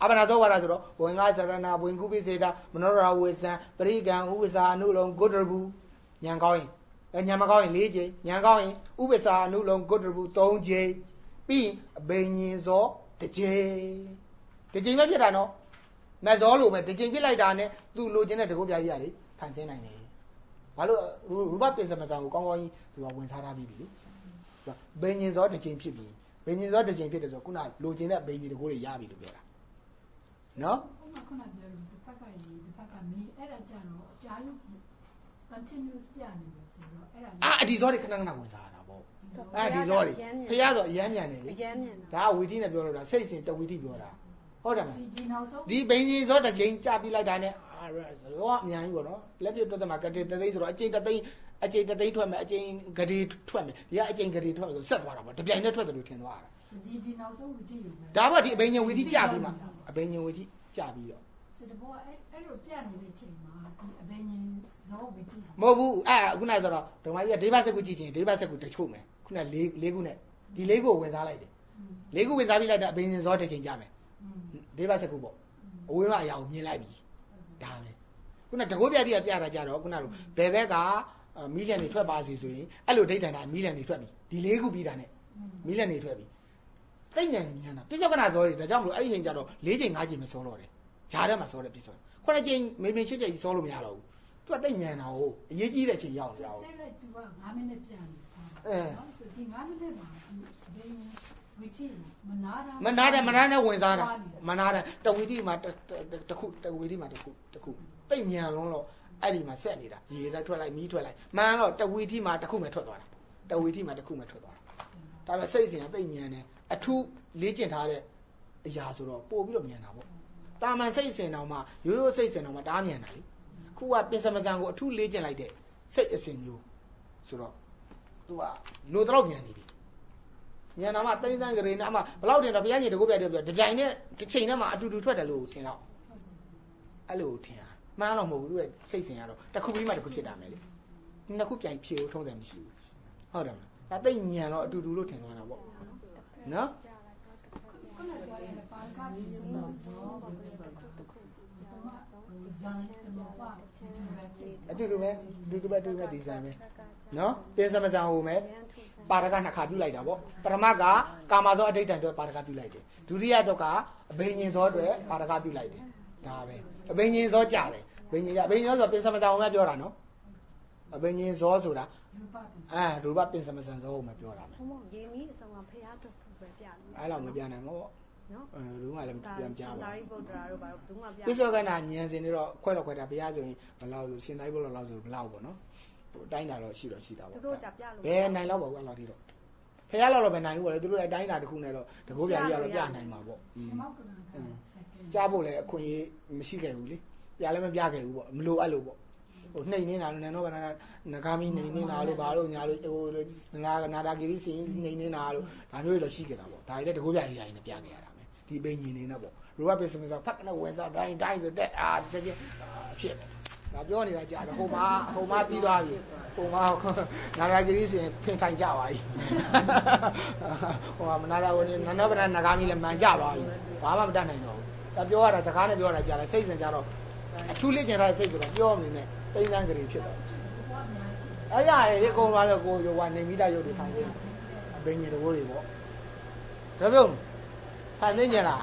အပနာသောဝါဒဆိုတော့ဘဝင်္ဂစရဏဘဝင်ကုပိစေတာမနောရဝေဇံပရိကံဥပ္ပစာအနုလုံဂုတ္တရဘူးဉာဏ်ကောင်းရင်ဉာဏ်မကောင်းရင်၄ကြိမ်ဉာဏ်ကောင်းရင်ဥပ္ပစာအနုလုံဂုတ္တရဘူး၃ကြိမ်ပြီးအဘိညာဉ်စောတစ်ကြိမ်တစ်ကြိမ်ပဲဖြစ်တာနော်မက်ဇောလိုပဲတစ်ကြိမ်ဖြစ်လိုက်တာနဲ့သူ့လိုချင်တဲ့တကုတ်ပြကြီးရလေဖန်ဆင်းနိုင်တယ်ဘာလို့ရူပပင်စမစံကိုကောင်းကောင်းကြီးသူကဝင်စားထားပြီးပြီလေဘိညာဉ်စောတစ်ကြိမ်ဖြစ်ပြီဘိညာဉ်စောတစ်ကြိမ်ဖြစ်တယ်ဆိုခုနလိုချင်တဲ့ဘိညာဉ်တကုတ်တွေရပြီလို့ပြောတာနော်ခုနပြောလို့ဒီဘက်ကရေးဒီဘက်ကမင်းအဲ့ဒါကြတော့အကြာကြီး continuous ပြနေတယ်ဆိုတော့အဲ့ဒါအာအဒီစောတွေခဏခဏဝင်စားတာပေါ့အဲ့ဒီစောတွေဖျားဆိုအရမ်းမြန်တယ်လေအရမ်းမြန်တာဒါကဝီတိနဲ့ပြောလို့တာစိတ်စဉ်တဝီတိပြောတာဟုတ်တယ်မလားဒီနောက်ဆုံးဒီဘိညာဉ်စောတစ်ကြိမ်ကြပြီးလိုက်တာနဲ့ရောအများကြီးပေါ့နော်လက်ပြတွတ်တယ်မှာကတိတသိန်းဆိုတော့အကျိန်တသိန်းအကျိန်တသိန်းထွက်မယ်အကျိန်ဂရေထွက်မယ်ဒီကအကျိန်ဂရေထွက်မယ်ဆိုဆက်သွားတာပေါ့တပြိုင်တည်းထွက်တယ်လို့ထင်သွားတာဒီဒီနောက်ဆုံးဝီတိလို့ဒါပေါ့ဒီအဘိညာဉ်ဝီတိကြပြီးမှအဘိညာဉ်ဝီတိကြပြီးတော့ဆိုတော့အဲ့အဲ့လိုပြနေတဲ့ချိန်မှာဒီအဘိညာဉ်ဇောဝီတိမဟုတ်ဘူးအဲ့ခုနကဆိုတော့ဓမ္မကြီးကဒေဘစကုကြည့်ချင်းဒေဘစကုတချို့မယ်ခုနလေးလေးခုနဲ့ဒီလေးကိုဝင်စားလိုက်တယ်လေးခုဝင်စားပြီးလိုက်တာအဘိညာဉ်ဇောတစ်ချိန်ကြမယ်ဒေဘစကုပေါ့အဝေးမှာအရာကိုမြင်လိုက်ပြီဒါပဲခုနတကုတ်ပြတိကပြတာကြတော့ခုနကဘယ်ဘက်ကမီးလျံနေထွက်ပါစီဆိုရင်အဲ့လိုဒိဋ္ဌာန်တာမီးလျံနေထွက်ပြီဒီလေးခုပြီးတာနဲ့မီးလျံနေထွက်ပြီသိဉ္ဉဏ်ဉာဏ်တာပြစ္ဆောကနာဇောတွေဒါကြောင့်မလို့အဲ့ဒီချိန်ကျတော့၄ချိန်၅ချိန်မစောတော့တယ်ဂျားထဲမှာစောတယ်ပြစ္ဆောခုနှစ်ချိန်မေမေရှစ်ချိန်ကြီးစောလို့မရတော့ဘူးသူကသိဉ္ဉဏ်တာကိုအရေးကြီးတဲ့ချိန်ရောက်နေတာဟုတ်ဆက်သူက၅မိနစ်ပြန်နေတာအဲဆိုဒီ၅မိနစ်မှာဒီဘယ်ဝီတီမနာတာမနာတယ်မနာနဲ့ဝင်စားတာမနာတယ်တဝီတီမှာတခုတဝီတီမှာတခုတခုသိဉ္ဉဏ်လုံးတော့အဲ့ဒီမှာဆက်နေတာရေလည်းထွက်လိုက်မီးထွက်လိုက်မှန်တော့တဝီတီမှာတခုမှထွက်သွားတာတဝီတီမှာတခုမှထွက်သွားတာဒါပေမဲ့စိတ်စဉ်ကသိဉာဏ်နဲ့အထူးလေ့ကျင့်ထားတဲ့အရာဆိုတော့ပို့ပြီးတော့မြန်တာပေါ့တာမန်စိတ်စဉ်တော်မှာရိုးရိုးစိတ်စဉ်တော်မှာတားမြန်တာလေခုကပင်စမစံကိုအထူးလေ့ကျင့်လိုက်တဲ့စိတ်အစဉ်မျိုးဆိုတော့သူကလိုတော့မြန်နေပြီမြန်တာမှတိမ့်တန်းကြရေနာမှဘလောက်တင်တော့ဘုရားကြီးတကုတ်ပြတ်တယ်ပြောဒီကြိုင်နဲ့တစ်ချိန်နဲ့မှအတူတူထွက်တယ်လို့ထင်တော့အဲ့လိုထင်တာမှန်းတော့မဟုတ်ဘူးသူကစိတ်စဉ်ကတော့တစ်ခုပြီးမှတစ်ခုဖြစ်တာမယ်လေနှစ်ခုပြိုင်ဖြေထုံးတယ်မရှိဘူးဟုတ်တယ်မလားဒါသိဉာဏ်တော့အတူတူလို့ထင်သွားတာပေါ့နော်ခုနကပြောရင်ပါကတ်ဒီမှာဇောဘယ်လိုလဲဇန်တမပါအတူတူပဲအတူတူပဲအတူတူပဲဒီဇိုင်းပဲနော်ပင်စမစံဟိုမယ်ပါရကနှစ်ခါပြုလိုက်တာပေါ့ပရမတ်ကကာမဇောအဋ္ဌတံအတွက်ပါရကပြုလိုက်တယ်ဒုတိယတော့ကအဘိညာဉ်ဇောအတွက်ပါရကပြုလိုက်တယ်ဒါပဲအဘိညာဉ်ဇောကြတယ်ဘိညာဉ်ကြအဘိညာဉ်ဇောဆိုပင်စမစံဟိုမယ်ပြောတာနော်အဘိညာဉ်ဇောဆိုတာအဲရူပပင်စမစံဇောဟိုမယ်ပြောတာမယ်ဟုတ်မို့ရေမီးအစုံကဖျားတစ်ခုပဲပြတယ်အဲ့လောက်မပြနိုင်ဘူးပေါ့နော်အဲလူကလည်းပြန်ကြားပါသာရိပုတ္တရာတို့ဘာလို့ဘူးမှပြပိဿကနာဉာဏ်စဉ်တွေတော့ခွဲတော့ခွဲတာဘုရားဆိုရင်ဘယ်လောက်ဆိုရှင်သာရိပုတ္တရာလောက်ဆိုဘယ်လောက်ပေါ့နော်ဟိုအတိုင်းတာတော့ရှိတော့ရှိတာပေါ့သူတို့ကြပြလို့ဘယ်နိုင်လောက်ပါဘူးအဲ့လောက်ထိတော့ဖះလောက်တော့ပဲနိုင်ဘူးပေါ့လေသူတို့အတိုင်းတာတစ်ခုနဲ့တော့တကုတ်ပြကြီးကတော့ပြနိုင်မှာပေါ့ကြားဖို့လည်းအခွင့်အရေးမရှိခဲ့ဘူးလေပြလည်းမပြခဲ့ဘူးပေါ့မလိုအဲ့လိုပေါ့ဟိုနှိမ့်နေတာလည်းတော့ဗနာနဂါမီနှိမ့်နေတာလို့ဘာလို့ညာလို့ဟိုနာနာတာဂီရီစင်နှိမ့်နေတာလို့ဒါမျိုးတွေတော့ရှိခဲ့တာပေါ့ဒါတွေလည်းတကုတ်ပြကြီးရိုင်းနဲ့ပြခဲ့ရတာမယ်ဒီပိန်ကြီးနေနဲ့ပေါ့ရူပပစ္စမစဖတ်ကနေဝင်စားတိုင်းတိုင်းဆိုတက်အာချက်ချင်းဖြစ်ဒါပြောနေတာကြာတော့ဟိုမှာဟိုမှာပြီးသွားပြီဟိုမှာနာရာဂီရီစင်ဖင်ထိုင်ကြပါပြီဟိုမှာနာရာဝင်နန္ဒဗရနဂါမီလည်းမှန်ကြပါပြီဘာမှမတတ်နိုင်တော့ဘူးဒါပြောရတာစကားနဲ့ပြောရတာကြာတယ်စိတ်စင်ကြတော့အထူးလေ့ကျင့်ထားတဲ့စိတ်ဆိုတော့ပြောမနေနဲ့တိမ့်တန်းကြရီဖြစ်တော့အဲ့ရတယ်ဒီအကုန်သွားတော့ကိုယောကနေမိတာရုပ်တွေဖန်ဆင်းအဘိညာဉ်တကိုးတွေပေါ့ဒါပြောဖန်ဆင်းကြလား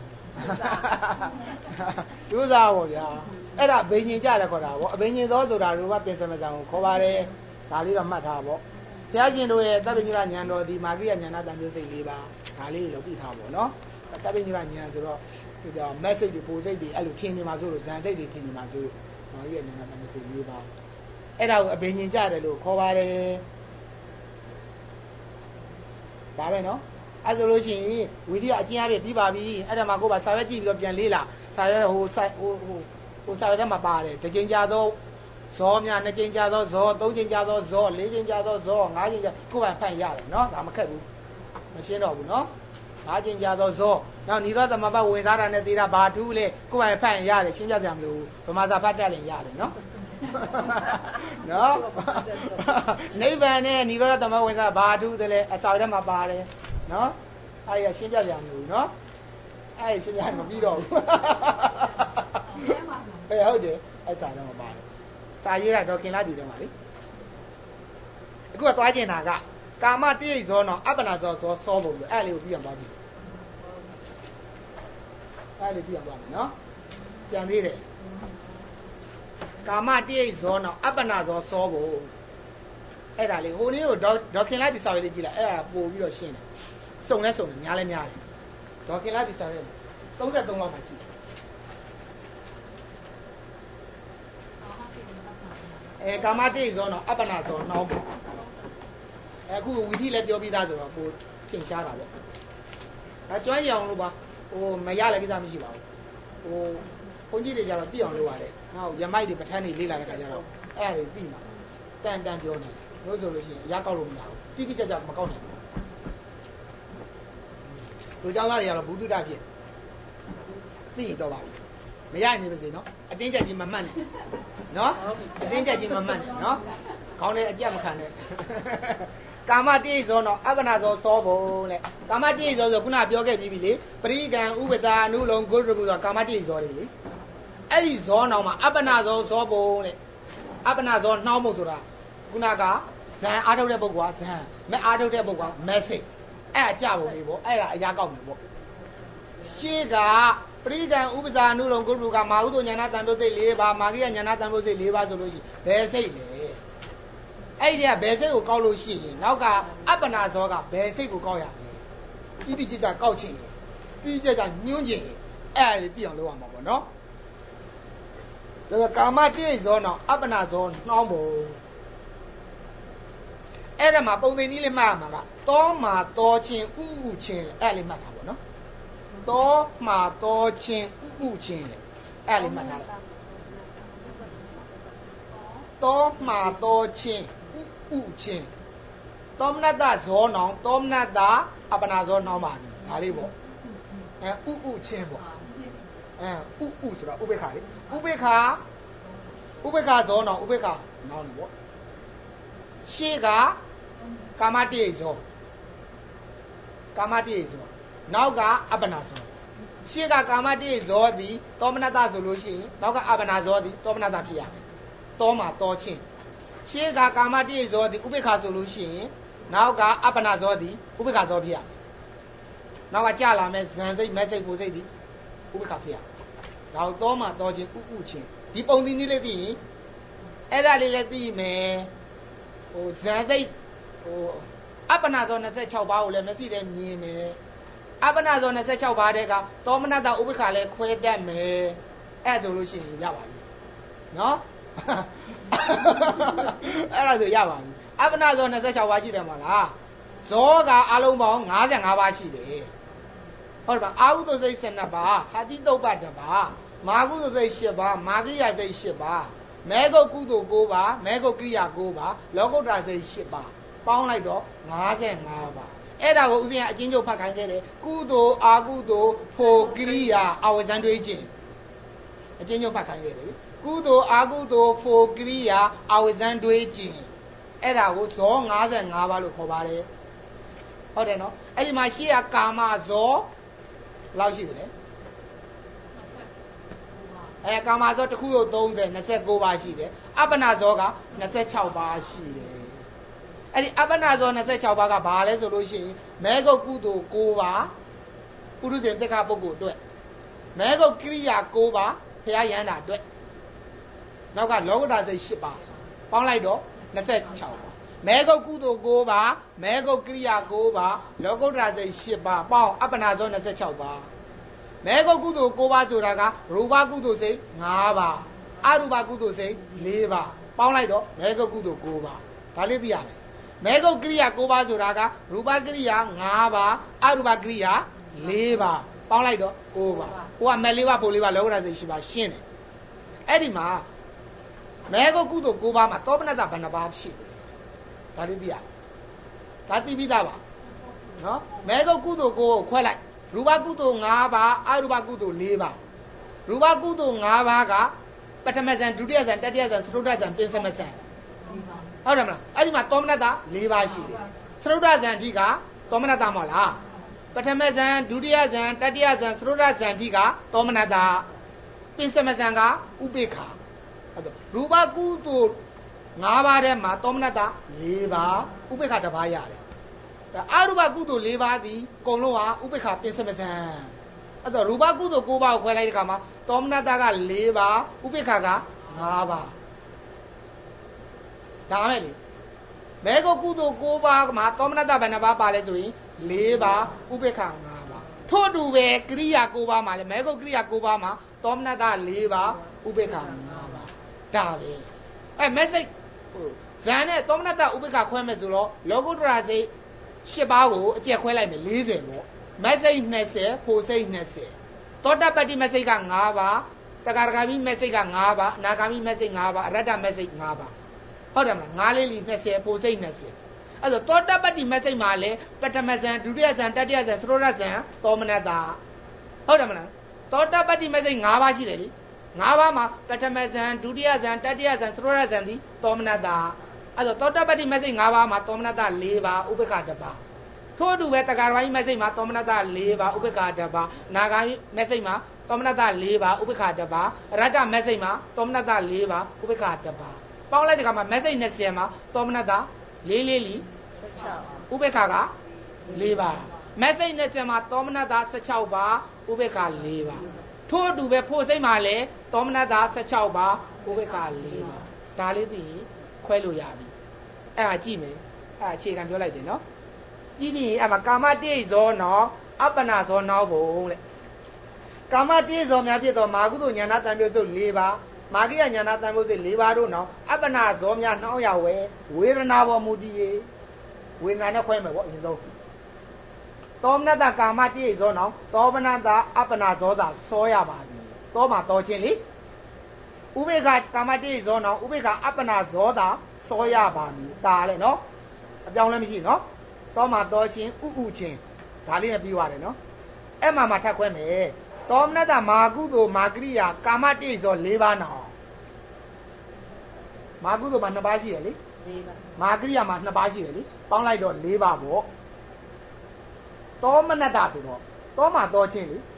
ဒုစားပေါ့ဗျာအဲ့ဒါဘိညာဉ်ကြတယ်ခေါ်တာပေါ့အဘိညာဉ်သောဆိုတာတို့ကပြင်စမစံကိုခေါ်ပါတယ်ဒါလေးတော့မှတ်ထားပေါ့ဘုရားရှင်တို့ရဲ့တပ္ပညုရဉာဏ်တော်ဒီမာဂိယဉာဏ်တန်မျိုးစိတ်လေးပါဒါလေးကိုသိထားပေါ့နော်တပ္ပညုရဉာဏ်ဆိုတော့ဒီတော့ message တွေပို့စိတ်တွေအဲ့လိုထင်နေမှာဆိုလို့ဇန်စိတ်တွေထင်နေမှာဆိုလို့မာဂိယဉာဏ်တန်မျိုးစိတ်လေးပါအဲ့ဒါကိုအဘိညာဉ်ကြတယ်လို့ခေါ်ပါတယ်ဒါပဲနော်အဲ့ဆိုလို့ရှိရင်ဝီဒီယအကျဉ်းအပြည့်ပြီးပါပြီအဲ့ဒါမှကိုယ်ပါစာရွက်ကြည့်ပြီးတော့ပြန်လေးလာစာရွက်ဟိုဟိုဟိုဟိုစာရွက်ထဲမှာပါတယ်တစ်ချိန်ကြာသောဇောများနှစ်ချိန်ကြာသောဇောသုံးချိန်ကြာသောဇောလေးချိန်ကြာသောဇောငါးချိန်ကြာကိုယ်ပါဖတ်ရတယ်နော်ဒါမခက်ဘူးမရှင်းတော့ဘူးနော်ငါးချိန်ကြာသောဇောနောက်နိရောဓသမဘဝင်စားတာနဲ့သေးတာဘာထူးလဲကိုယ်ပါဖတ်ရတယ်ရှင်းပြကြမလို့ဗမာစာဖတ်တတ်ရင်ရတယ်နော်နော်နိဗ္ဗာန်နဲ့နိရောဓသမဘဝင်စားဘာထူးတယ်လဲအစာထဲမှာပါတယ်နော်အဲ့ရရှင်းပြကြမလို့နော်အဲ့ဒီရှင်းပြမပြီးတော့ဘူးဘယ်ဟုတ်တယ်အဲ့စာတော့မပါတယ်စာရေးတာတော့ခင်လာတည်တယ်မှာလေအခုကသွားကျင်တာကကာမတိရိဇောနော်အပ္ပနာဇောဇောစောပုံလို့အဲ့လေးကိုပြီးအောင်သွားကြည့်အဲ့လေးပြီးအောင်သွားမယ်နော်ကြံသေးတယ်ကာမတိရိဇောနော်အပ္ပနာဇောစောပုံအဲ့ဒါလေးဟိုနေ့တော့ဒေါခင်လာတည်စာရေးလေးကြည့်လိုက်အဲ့ဒါပို့ပြီးတော့ရှင်းတယ်စုံလဲစုံတယ်ညားလဲများတယ်ဒေါခင်လာတည်စာရေးသုံးသုံးလောက်မှရှိတယ်အဲကာမတိရိဇောနော်အပ္ပနာဇောနှောင်းပုံအခုဝီထီလည်းပြောပြီးသားဆိုတော့ကိုထင်ရှားတာပေါ့အဲကျွမ်းရအောင်လို့ပါဟိုမရလည်းကိစ္စမရှိပါဘူးဟိုဘုန်းကြီးတွေကြတော့သိအောင်လုပ်ရတယ်ဟောရမိုက်တွေပဋ္ဌာန်းတွေလေ့လာတဲ့ခါကျတော့အဲ့ဒါတွေသိမှာတန်တန်ပြောနေတယ်လို့ဆိုလို့ရှိရင်အရာကောက်လို့မရဘူးတိတိကျကျမကောက်နိုင်ဘူးလူเจ้าသားတွေကတော့ဘုဒ္ဓတာဖြစ်သိတော့ပါဘူးမရနိုင်ပါစေနော်အတင်းကျပ်ကြီးမမှတ်နဲ့နော်အတင်းကျပ်ကြီးမမှတ်နဲ့နော်ခေါင်းထဲအကြက်မခံနဲ့ကာမတိရိဇောနော်အပ္ပနာဇောစောဘုံလေကာမတိရိဇောဆိုခုနပြောခဲ့ပြီးပြီလေပရိကံဥပ္ပဇာအနုလုံဂုတ္တပုဆိုတာကာမတိရိဇောတွေလေအဲ့ဒီဇောနောင်မှာအပ္ပနာဇောစောဘုံလေအပ္ပနာဇောနှောင်းမှုဆိုတာခုနကဇန်အားထုတ်တဲ့ပုဂ္ဂိုလ်ကဇန်မဲ့အားထုတ်တဲ့ပုဂ္ဂိုလ်က message အဲ့အကြပုံလေးပေါ့အဲ့ဒါအရာကောက်မယ်ပေါ့ရှေ့ကပရိကံဥပ္ပဇာအနုလုံဂုတ္တပုကမာဟုသောဉာဏတံပုစိတ်၄ပါးမာဂိယဉာဏတံပုစိတ်၄ပါးဆိုလို့ရှိရင်ဘယ်စိတ်လဲအဲ့ဒီကဘယ်စိတ်ကိုကောက်လို့ရှိရင်နောက်ကအပ္ပနာဇောကဘယ်စိတ်ကိုကောက်ရလဲတိတိကျကျကောက်ချင်တယ်တိတိကျကျညှိုးချင်တယ်အဲ့ဒါလေးပြအောင်လုပ်ရမှာပေါ့နော်ဒါကကာမတိရိဇောနော်အပ္ပနာဇောနှောင်းပုံအဲ့ဒါမှာပုံသိနည်းလေးမှတ်ရမှာကတောမှာတောချင်းဥဥချင်းအဲ့လေးမှတ်တာပေါ့နော်တောမှာတောချင်းဥဥချင်းအဲ့လေးမှတ်ထားတယ်တောမှာတောချင်းဥဥချင်းတောမနတဇောနောင်တောမနတအပ္ပနာဇောနောင်ပါပြီဒါလေးပေါ့အဲဥဥချင်းပေါ့အဲဥဥဆိုတာဥပေက္ခလေဥပေက္ခဥပေက္ခဇောနောင်ဥပေက္ခနောင်တယ်ပေါ့ရှေ့ကကာမတိရိဇောကာမတိရိဇောနောက်ကအပ္ပနာဇောရှေ့ကကာမတိရိဇောသည်တောမနတဆိုလို့ရှိရင်နောက်ကအပ္ပနာဇောသည်တောမနတဖြစ်ရမယ်တောမှာတောချင်းရှေ့ကကာမတိရိဇောသည်ဥပေက္ခဆိုလို့ရှိရင်နောက်ကအပ္ပနာဇောသည်ဥပေက္ခဇောဖြစ်ရမယ်နောက်ကကြာလာမဲ့ဇန်စိတ်မက်စိတ်ကိုစိတ်သည်ဥပေက္ခဖြစ်ရမယ်ဒါတော့တောမှာတောချင်းဥဥချင်းဒီပုံသီးနည်းလေးသိရင်အဲ့ဒါလေးလည်းသိမယ်ဟိုဇန်စိတ်ဟိုအပ္ပနာဇော26ပါးကိုလည်းမျက်စိနဲ့မြင်မယ်အပ္ပနာဇော26ပါးတဲ့ကတောမနတဥပေက္ခလည်းခွဲတတ်မယ်အဲ့ဆိုလို့ရှိရင်ရပါပြီနော်အဲ့ဒါဆိုရပါပြီအပ္ပနာဇော26ပါးရှိတယ်မဟုတ်လားဇောကအလုံးပေါင်း55ပါးရှိတယ်ဟုတ်ပါအာဟုသုစိတ်12ပါးဟာတိတုပ္ပတပါးမာကုသုစိတ်8ပါးမာဂိယစိတ်8ပါးမဲဂုတ်ကုသိုလ်9ပါးမဲဂုတ်ကိရိယာ9ပါးလောကုတ္တရာစိတ်8ပါးပေါင်းလိုက်တော့55ပါးအဲ့ဒါကိုဦးဇင်းကအချင်းချုပ်ဖတ်ခိုင်းခဲ့တယ်ကုသိုလ်အာကုသိုလ်ဖို့ကိရိယာအဝဇန်တွေးခြင်းအချင်းချုပ်ဖတ်ခိုင်းခဲ့တယ်ကုသိုလ်အာကုသိုလ်ဖို့ကိရိယာအဝဇန်တွေးခြင်းအဲ့ဒါကိုဇော55ပါးလို့ခေါ်ပါတယ်ဟုတ်တယ်နော်အဲ့ဒီမှာရှေ့ကကာမဇောလောက်ရှိတယ်အဲကာမဇောတစ်ခုကို30 29ပါးရှိတယ်အပ္ပနာဇောက26ပါးရှိတယ်အဲ့ဒီအပ္ပနာဇော26ပါးကဘာလဲဆိုလို့ရှိရင်မဲဂုတ်ကုသိုလ်9ပါးပုရုဇဉ်တက်ခပုဂ္ဂိုလ်အတွက်မဲဂုတ်ကိရိယာ9ပါးဘုရားယန္တာအတွက်နောက်ကလောကုတ္တရာစိတ်8ပါးပေါင်းလိုက်တော့26ပါးမဲဂုတ်ကုသိုလ်9ပါးမဲဂုတ်ကိရိယာ9ပါးလောကုတ္တရာစိတ်8ပါးပေါင်းအပ္ပနာဇော26ပါးမဲဂုတ်ကုသိုလ်9ပါးဆိုတာကရူပကုသိုလ်စိတ်5ပါးအရူပကုသိုလ်စိတ်၄ပါးပေါင်းလိုက်တော့မဲဂုတ်ကုသိုလ်9ပါးဒါလေးသိရမယ်မဲဂုတ်ကိရိယာ9ပါးဆိုတာကရူပကိရိယာ5ပါးအရူပကိရိယာ၄ပါးပေါင်းလိုက်တော့9ပါးဟိုကမဲ၄ပါးဖို့၄ပါးလောကုတ္တရာစိတ်8ပါးရှင်းတယ်အဲ့ဒီမှာမဲဂုတ်ကုသိုလ်9ပါးမှာတောပနတဘယ်နှပါးရှိလဲဒါလေးသိရဒါသိပြီးသားပါနော်မဲဂုတ်ကုသိုလ်9ကိုခွဲလိုက်ရူပကုသိုလ်5ပါးအရူပကုသိုလ်၄ပါးရူပကုသိုလ်5ပါးကပထမဇန်ဒုတိယဇန်တတိယဇန်သရုတ်တဇန်ပင်စမဇန်ဟုတ်တယ်မလားအဲ့ဒီမှာတောမနတ၄ပါးရှိတယ်သရုတ်တဇန်အထိကတောမနတမဟုတ်လားပထမဇန်ဒုတိယဇန်တတိယဇန်သရုဒ္ဓဇန်တိကသောမနတပင်စမဇန်ကဥပေက္ခအဲ့တော့ရူပကုသိုလ်၅ပါးထဲမှာသောမနတ၄ပါးဥပေက္ခတစ်ပါးရတယ်အရူပကုသိုလ်၄ပါးသည်အကုန်လုံးဟာဥပေက္ခပင်စမဇန်အဲ့တော့ရူပကုသိုလ်၉ပါးကိုခွဲလိုက်တဲ့အခါမှာသောမနတက၄ပါးဥပေက္ခက၅ပါးဒါမဲ့လေမေဃကုသိုလ်၉ပါးမှာသောမနတဘယ်နှပါးပါလဲဆိုရင်၄ပါးဥပေက္ခ၅ပါးထို့အတူပဲကရိယာ၉ပါးမှာလေမေဃကရိယာ၉ပါးမှာသောမနတ၄ပါးဥပေက္ခ၅ပါးဒါပဲအဲမက်ဆေ့ဇန်နဲ့သောမနတဥပေက္ခခွဲမယ်ဆိုတော့လောကုတ္တရာစိတ်၈ပါးကိုအကျက်ခွဲလိုက်မယ်၄၀ပေါ့မက်ဆေ့၂၀ဖို့စိတ်၂၀သောတပတ္တိမက်ဆေ့က၅ပါးတဂရဂါမိမက်ဆေ့က၅ပါးအနာဂါမိမက်ဆေ့၅ပါးအရတ္တမက်ဆေ့၅ပါးဟုတ်တယ်မလားငါးလေးလီ၂၀ဖို့စိတ်၂၀အဲ့တော့သောတပတ္တိမက်ဆေ့မှာလေပထမဇန်ဒုတိယဇန်တတိယဇန်သရုဒ္ဓဇန်သောမနတဟုတ်တယ်မလားသောတပတ္တိမက်ဆေ့၅ပါးရှိတယ်လေ၅ပါးမှာပထမဇန်ဒုတိယဇန်တတိယဇန်သရုဒ္ဓဇန်သည်သောမနတအဲ့တော့သောတပတ္တိမက်ဆေ့၅ပါးမှာသောမနတ၄ပါးဥပေက္ခတစ်ပါးထို့အတူပဲတဂရဝိမက်ဆေ့မှာသောမနတ၄ပါးဥပေက္ခတစ်ပါးနာဂာမက်ဆေ့မှာသောမနတ၄ပါးဥပေက္ခတစ်ပါးအရတ္တမက်ဆေ့မှာသောမနတ၄ပါးဥပေက္ခတစ်ပါးပေါင်းလိုက်တဲ့အခါမှာမက်ဆေ့၂၀မှာသောမနတ၄လေးလီ၁၆ဥပေက္ခက၄ပါးမက်ဆေ့၂၀မှာသောမနတ၁၆ပါးဥပေက္ခ၄ပါးထို့အတူပဲဖို့စိတ်မှာလည်းသောမနတ၁၆ပါးဥပေက္ခ၄ပါးဒါလေးသိရင်ခွဲလို့ရပြီအဲ့ဒါကြည့်မယ်အဲ့အခြေခံပြောလိုက်တယ်နော်ကြည့်ပြီးအဲ့မှာကာမတိဇောနောအပ္ပနာဇောနောဘုံလေကာမတိဇောများဖြစ်သောမာကုသိုလ်ဉာဏတံပြုစု၄ပါးမာဂိယဉာဏတံပြုစု၄ပါးတို့နော်အပ္ပနာဇောများနှောင်းရဝဲဝေဒနာဘောမူတည်ရေဝေဒနာနဲ့ခွဲမယ်ပေါ့အရင်ဆုံးသောမနတကာမတိဇောနောသောမနတအပ္ပနာဇောသာစောရပါသည်သောမှာတော်ချင်းလေဥပေက္ခကာမတိဇောနောဥပေက္ခအပ္ပနာဇောသာစောရပါမည်ဒါလေနော်အပြောင်းလဲမရှိနော်သောမှာတော်ချင်းဥဥချင်းဒါလေးနဲ့ပြီးသွားတယ်နော်အဲ့မှာမှထပ်ခွဲမယ်သောမနတမာကုသိုလ်မာကရိယာကာမတိဇော၄ပါးနော်မာကုသိုလ်မှာနှစ်ပါးရှိတယ်လေ၄ပါးမာကရိယာမှာနှစ်ပါးရှိတယ်လေပေါင်းလိုက်တော့၄ပါးပေါ့သောမနတဆိုတော့သောမှာတော်ချင်းလေ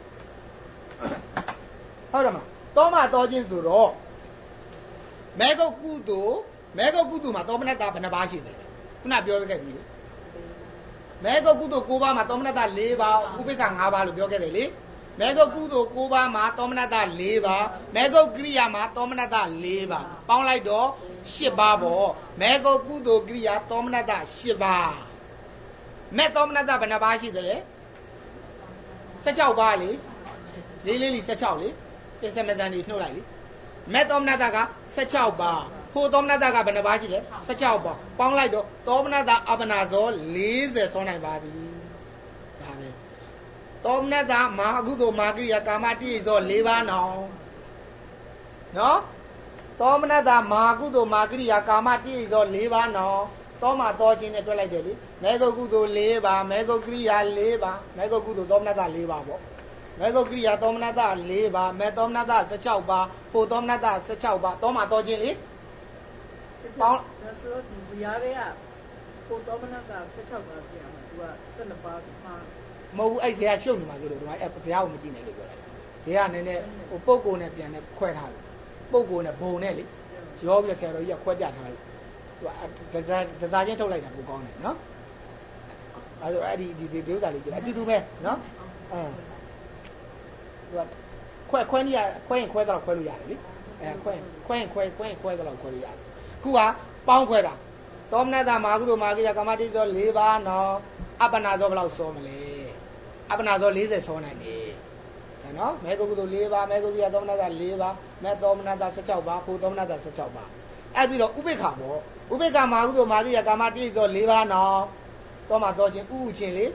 ဟုတ်တယ်မလားသောမှာတော်ချင်းဆိုတော့မေဃကုသိုလ်မေဃကုသိုလ်မှာသောမနတဘယ်နှပါးရှိတယ်ခုနပြောခဲ့ပြီမေဃကုသိုလ်၉ပါးမှာသောမနတ၄ပါးဥပေက္ခ၅ပါးလို့ပြောခဲ့တယ်လေမေဃကုသိုလ်၉ပါးမှာသောမနတ၄ပါးမေဃကရိယာမှာသောမနတ၄ပါးပေါင်းလိုက်တော့၈ပါးပေါ့မေဃကုသိုလ်ကရိယာသောမနတ၈ပါးမဲ့သောမနတဘယ်နှပါးရှိတယ်လဲ၁၆ပါးလေလေးလေးလီ၁၆လေပစ္စမဇန်ကြီးနှုတ်လိုက်လေမဲ့သောမနတက၁၆ပါးဖို့သောမနတကဘယ်နှပါးရှိလဲ၁၆ပါးပေါင်းလိုက်တော့သောမနတအပ္ပနာဇော၄၀ဆောနိုင်ပါသည်ဒါပဲသောမနတမာအကုသိုလ်မာကရိယာကာမတိဇော၄ပါးနောင်နော်သောမနတမာအကုသိုလ်မာကရိယာကာမတိဇော၄ပါးနောင်သောမှာတော်ချင်းနဲ့တွက်လိုက်တယ်လေမေဃကုသိုလ်၄ပါးမေဃကရိယာ၄ပါးမေဃကုသိုလ်သောမနတ၄ပါးပေါ့မေဃကရိယာသောမနတ၄ပါးမေသောမနတ၁၆ပါးဖို့သောမနတ၁၆ပါးသောမှာတော်ချင်းလေပေါင်းဒါဆိုဒီဇာရဲကပိုတော်မနက၁၆ပါးပြန်မှာသူက၁၂ပါးမှာမဟုတ်ဘူးအဲ့ဇေယရှုပ်နေမှာဆိုလို့ဒီမှာအဲ့ဇေယကိုမကြည့်နဲ့လို့ပြောလိုက်ဇေယနည်းနည်းဟိုပုတ်ကိုနဲ့ပြန်နဲ့ခွဲထားတယ်ပုတ်ကိုနဲ့ဘုံနဲ့လေရောပြီးဆရာတော်ကြီးကခွဲပြထားလိုက်သူကဒဇာဒဇာချင်းထုတ်လိုက်တာပိုကောင်းတယ်နော်အဲ့ဒါအဲ့ဒီဒီဒီဥစ္စာလေးကြည့်အတူတူပဲနော်အဲသူကခွဲခွဲနေရခွဲရင်ခွဲတော့ခွဲလို့ရတယ်လေအဲခွဲခွဲရင်ခွဲခွဲရင်ခွဲတော့ခွဲလို့ရတယ်ခုကပေါင်းခွဲတာသောမနတမာကုသိုလ်မာကိယကာမတိဇော၄ပါးနော်အပ္ပနာဇောဘယ်လောက်စောမလဲအပ္ပနာဇော၄၀စောနိုင်တယ်နော်မေဃကုသိုလ်၄ပါးမေဃကိယသောမနတ၄ပါးမေသောမနတ၁၆ပါးဖို့သောမနတ၁၆ပါးအဲ့ပြီးတော့ဥပေက္ခပေါ့ဥပေက္ခမာကုသိုလ်မာကိယကာမတိဇော၄ပါးနော်တော့မှတော့ချင်းဥဥချင်းလေ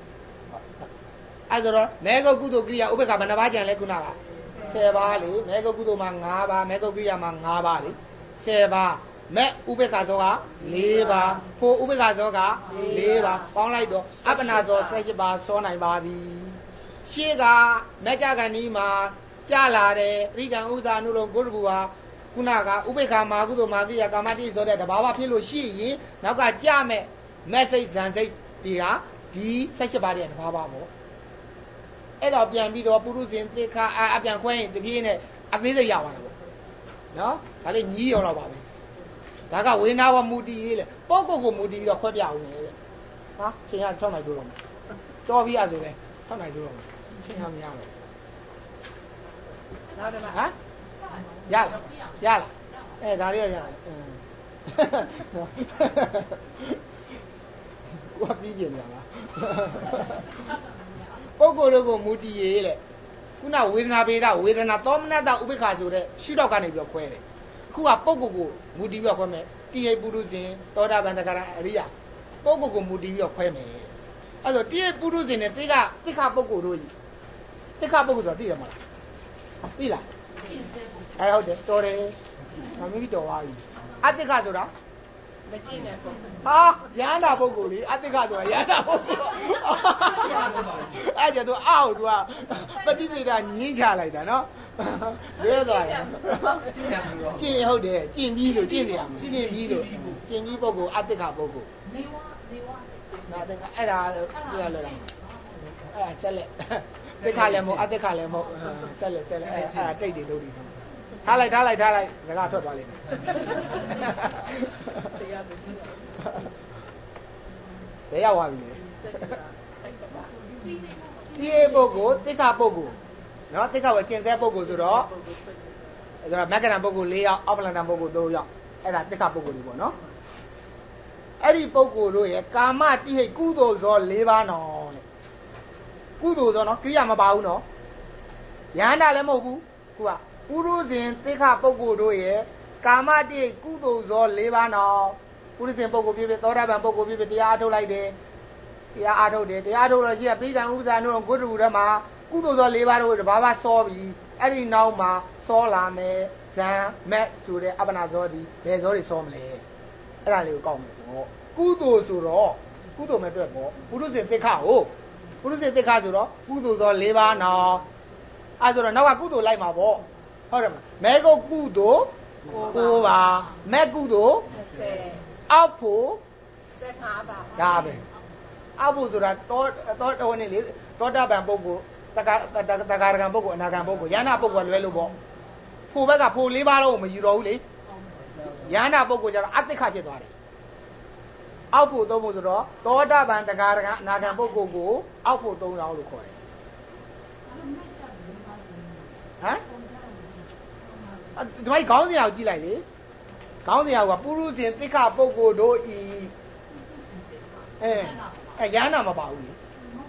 အဲ့ဆိုတော့မေဃကုသိုလ်ကိယဥပေက္ခဘယ်နှပါးကြံလဲခုနက၁၀ပါးလေမေဃကုသိုလ်မှာ၅ပါးမေဃကိယမှာ၅ပါးလေ၁၀ပါးမဲ့ဥပေက္ခဇောက၄ပါးဖို့ဥပေက္ခဇောက၄ပါးပေါင်းလိုက်တော့အပ္ပနာဇော၁၈ပါးစောနိုင်ပါသည်ရှေ့ကမဲ့ကြကန်ဒီမှာကြာလာတယ်ပရိကံဥဇာနုလုံးကိုရဘူဟာခုနကဥပေက္ခမာကုသိုလ်မာကိယကာမတိဇောတဲ့တဘာဝဖြစ်လို့ရှိရင်နောက်ကကြမဲ့မက်ဆေ့ဇန်စိတ်ဒီဟာဒီဆက်ရှစ်ပါးတည်းတဘာပါပေါ့အဲ့တော့ပြန်ပြီးတော့ပုရုဇဉ်တိခါအပြန်ခွဲရင်တပြေးနဲ့အသေးစိတ်ရသွားတာပေါ့နော်ဒါလေးညီးရောတော့ပါပဲဒါကဝေနာဝမူတီရေးလေပုဂ္ဂိုလ်ကိုမူတီပြီးတော့ခွဲပြအောင်လေဟာချိန်က၆နိုင်တိုးတော့မယ်တော်ပြီအဲ့ဆိုလဲ၆နိုင်တိုးတော့မယ်ချိန်ကမရတော့နောက်တယ်မဟမ်ရလားရလားအဲဒါလေးရရတယ်ကိုကပြီးကျင်နေတာလားပုဂ္ဂိုလ်တို့ကိုမူတည်ရေးလေခုနဝေဒနာပေဒဝေဒနာသောမနတဥပိ္ပခာဆိုတဲ့ရှုတော့ကနေပြီးတော့ခွဲတယ်အခုကပုဂ္ဂိုလ်ကိုမူတည်ပြီးတော့ခွဲမယ်တိယပုရုဇဉ်သောတာပန်တဂရအရိယပုဂ္ဂိုလ်ကိုမူတည်ပြီးတော့ခွဲမယ်အဲ့ဆိုတိယပုရုဇဉ်နဲ့တိကတိခပုဂ္ဂိုလ်တို့ကြီးတိခပုဂ္ဂိုလ်ဆိုတာသိတယ်မလားသိလားအဲဟုတ်တယ်တော်တယ်မမီးတော်သွားပြီအတိခဆိုတာမကြည့်နဲ့ပေါ့ဟာရဟန္တာပုဂ္ဂိုလ်လေအတိခဆိုတာရဟန္တာပုဂ္ဂိုလ်အဲ့ကျတော့အောက်သူကပฏิသေတာညင်းချလိုက်တာနော်လွဲသွားတယ်ကျင့်ဟုတ်တယ်ကျင့်ပြီးလို့ကျင့်တယ်ကျင့်ပြီးလို့ကျင့်ပြီးပုဂ္ဂိုလ်အတိခပုဂ္ဂိုလ်နေဝနေဝနာတဲ့အဲ့ဒါပြရလို့အဲ့ဆက်လက်တိခလည်းမဟုတ်အတိခလည်းမဟုတ်ဆက်လက်ဆက်လက်အဲ့ဒါတိတ်တွေလုပ်နေတယ်ထားလိုက်ထားလိုက်ထားလိုက်စကားထွက်သွားလိမ့်မယ်ဆရာမရှိတော့ဘယ်ရောက်သွားပြီလဲဒီပုဂ္ဂိုလ်တိခပုဂ္ဂိုလ်နော်တိခဝယ်ကျင်တဲ့ပုဂ္ဂိုလ်ဆိုတော့အဲ့ဒါမက္ကဏပုဂ္ဂိုလ်၄ယောက်အောက်ပလန်တပုဂ္ဂိုလ်၃ယောက်အဲ့ဒါတိခပုဂ္ဂိုလ်တွေပေါ့နော်အဲ့ဒီပုဂ္ဂိုလ်တို့ရဲ့ကာမတိဟိတ်ကုသိုလ်ဇော၄ပါးနော်တဲ့ကုသိုလ်ဇောနော်ကိရိယာမပါဘူးနော်ယန္တာလည်းမဟုတ်ဘူးခုကပုရုဇဉ်တိခပုဂ္ဂိုလ်တို့ရဲ့ကာမတိကုသိုလ်ဇော၄ပါးနော်ပုရုဇဉ်ပုဂ္ဂိုလ်ဖြစ်ဖြစ်သောတာပန်ပုဂ္ဂိုလ်ဖြစ်ဖြစ်တရားအထုတ်လိုက်တယ်တရားအထုတ်တယ်တရားထုတ်လို့ရှိရပိဋကံဥပ္ပဇာနုဂုတ္တရူထဲမှာကုသိုလ်ဇော၄ပါးတို့တဘာဘာစောပြီးအဲ့ဒီနောက်မှာစောလာမယ်ဇံမက်ဆိုတဲ့အပ္ပနာဇောသည်ဘယ်ဇောတွေစောမလဲအဲ့ဒါလေးကိုကောက်မယ်ပေါ့ကုသိုလ်ဆိုတော့ကုသိုလ်မဲ့အတွက်ပေါ့ပုရုဇဉ်တိခကိုပုရုဇဉ်တိခဆိုတော့ကုသိုလ်ဇော၄ပါးနော်အဲ့ဆိုတော့နောက်ကကုသိုလ်လိုက်မှာပေါ့ဟုတ်တယ်မလားမဲကုတ်ကုသိုလ်၉ပါးမက်ကုသိုလ်ဆယ်အောက်ဖို့ဆယ်၅ပါးဒါပဲအောက်ဖို့ဆိုတာတောတောတော်နေလေသောတာပန်ပုဂ္ဂိုလ်တက္ကတက္ကရကံပုဂ္ဂိုလ်အနာကံပုဂ္ဂိုလ်ယန္တာပုဂ္ဂိုလ်လွဲလို့ပေါ့ဖို့ဘက်ကဖို့၄ပါးလုံးမယူတော့ဘူးလေယန္တာပုဂ္ဂိုလ်ကျတော့အတိခဖြစ်သွားတယ်အောက်ဖို့သုံးဖို့ဆိုတော့သောတာပန်တက္ကရကံအနာကံပုဂ္ဂိုလ်ကိုအောက်ဖို့သုံးရောလို့ခေါ်တယ်ဟမ်ဒီမိုက်ခေါင်းစဉ်အောင်ကြည့်လိုက်လေခေါင်းစဉ်အောင်ကပုရုဇဉ်တိခပုဂ္ဂိုလ်တို့ဤအဲအဲရဟနာမပါဘူးလေ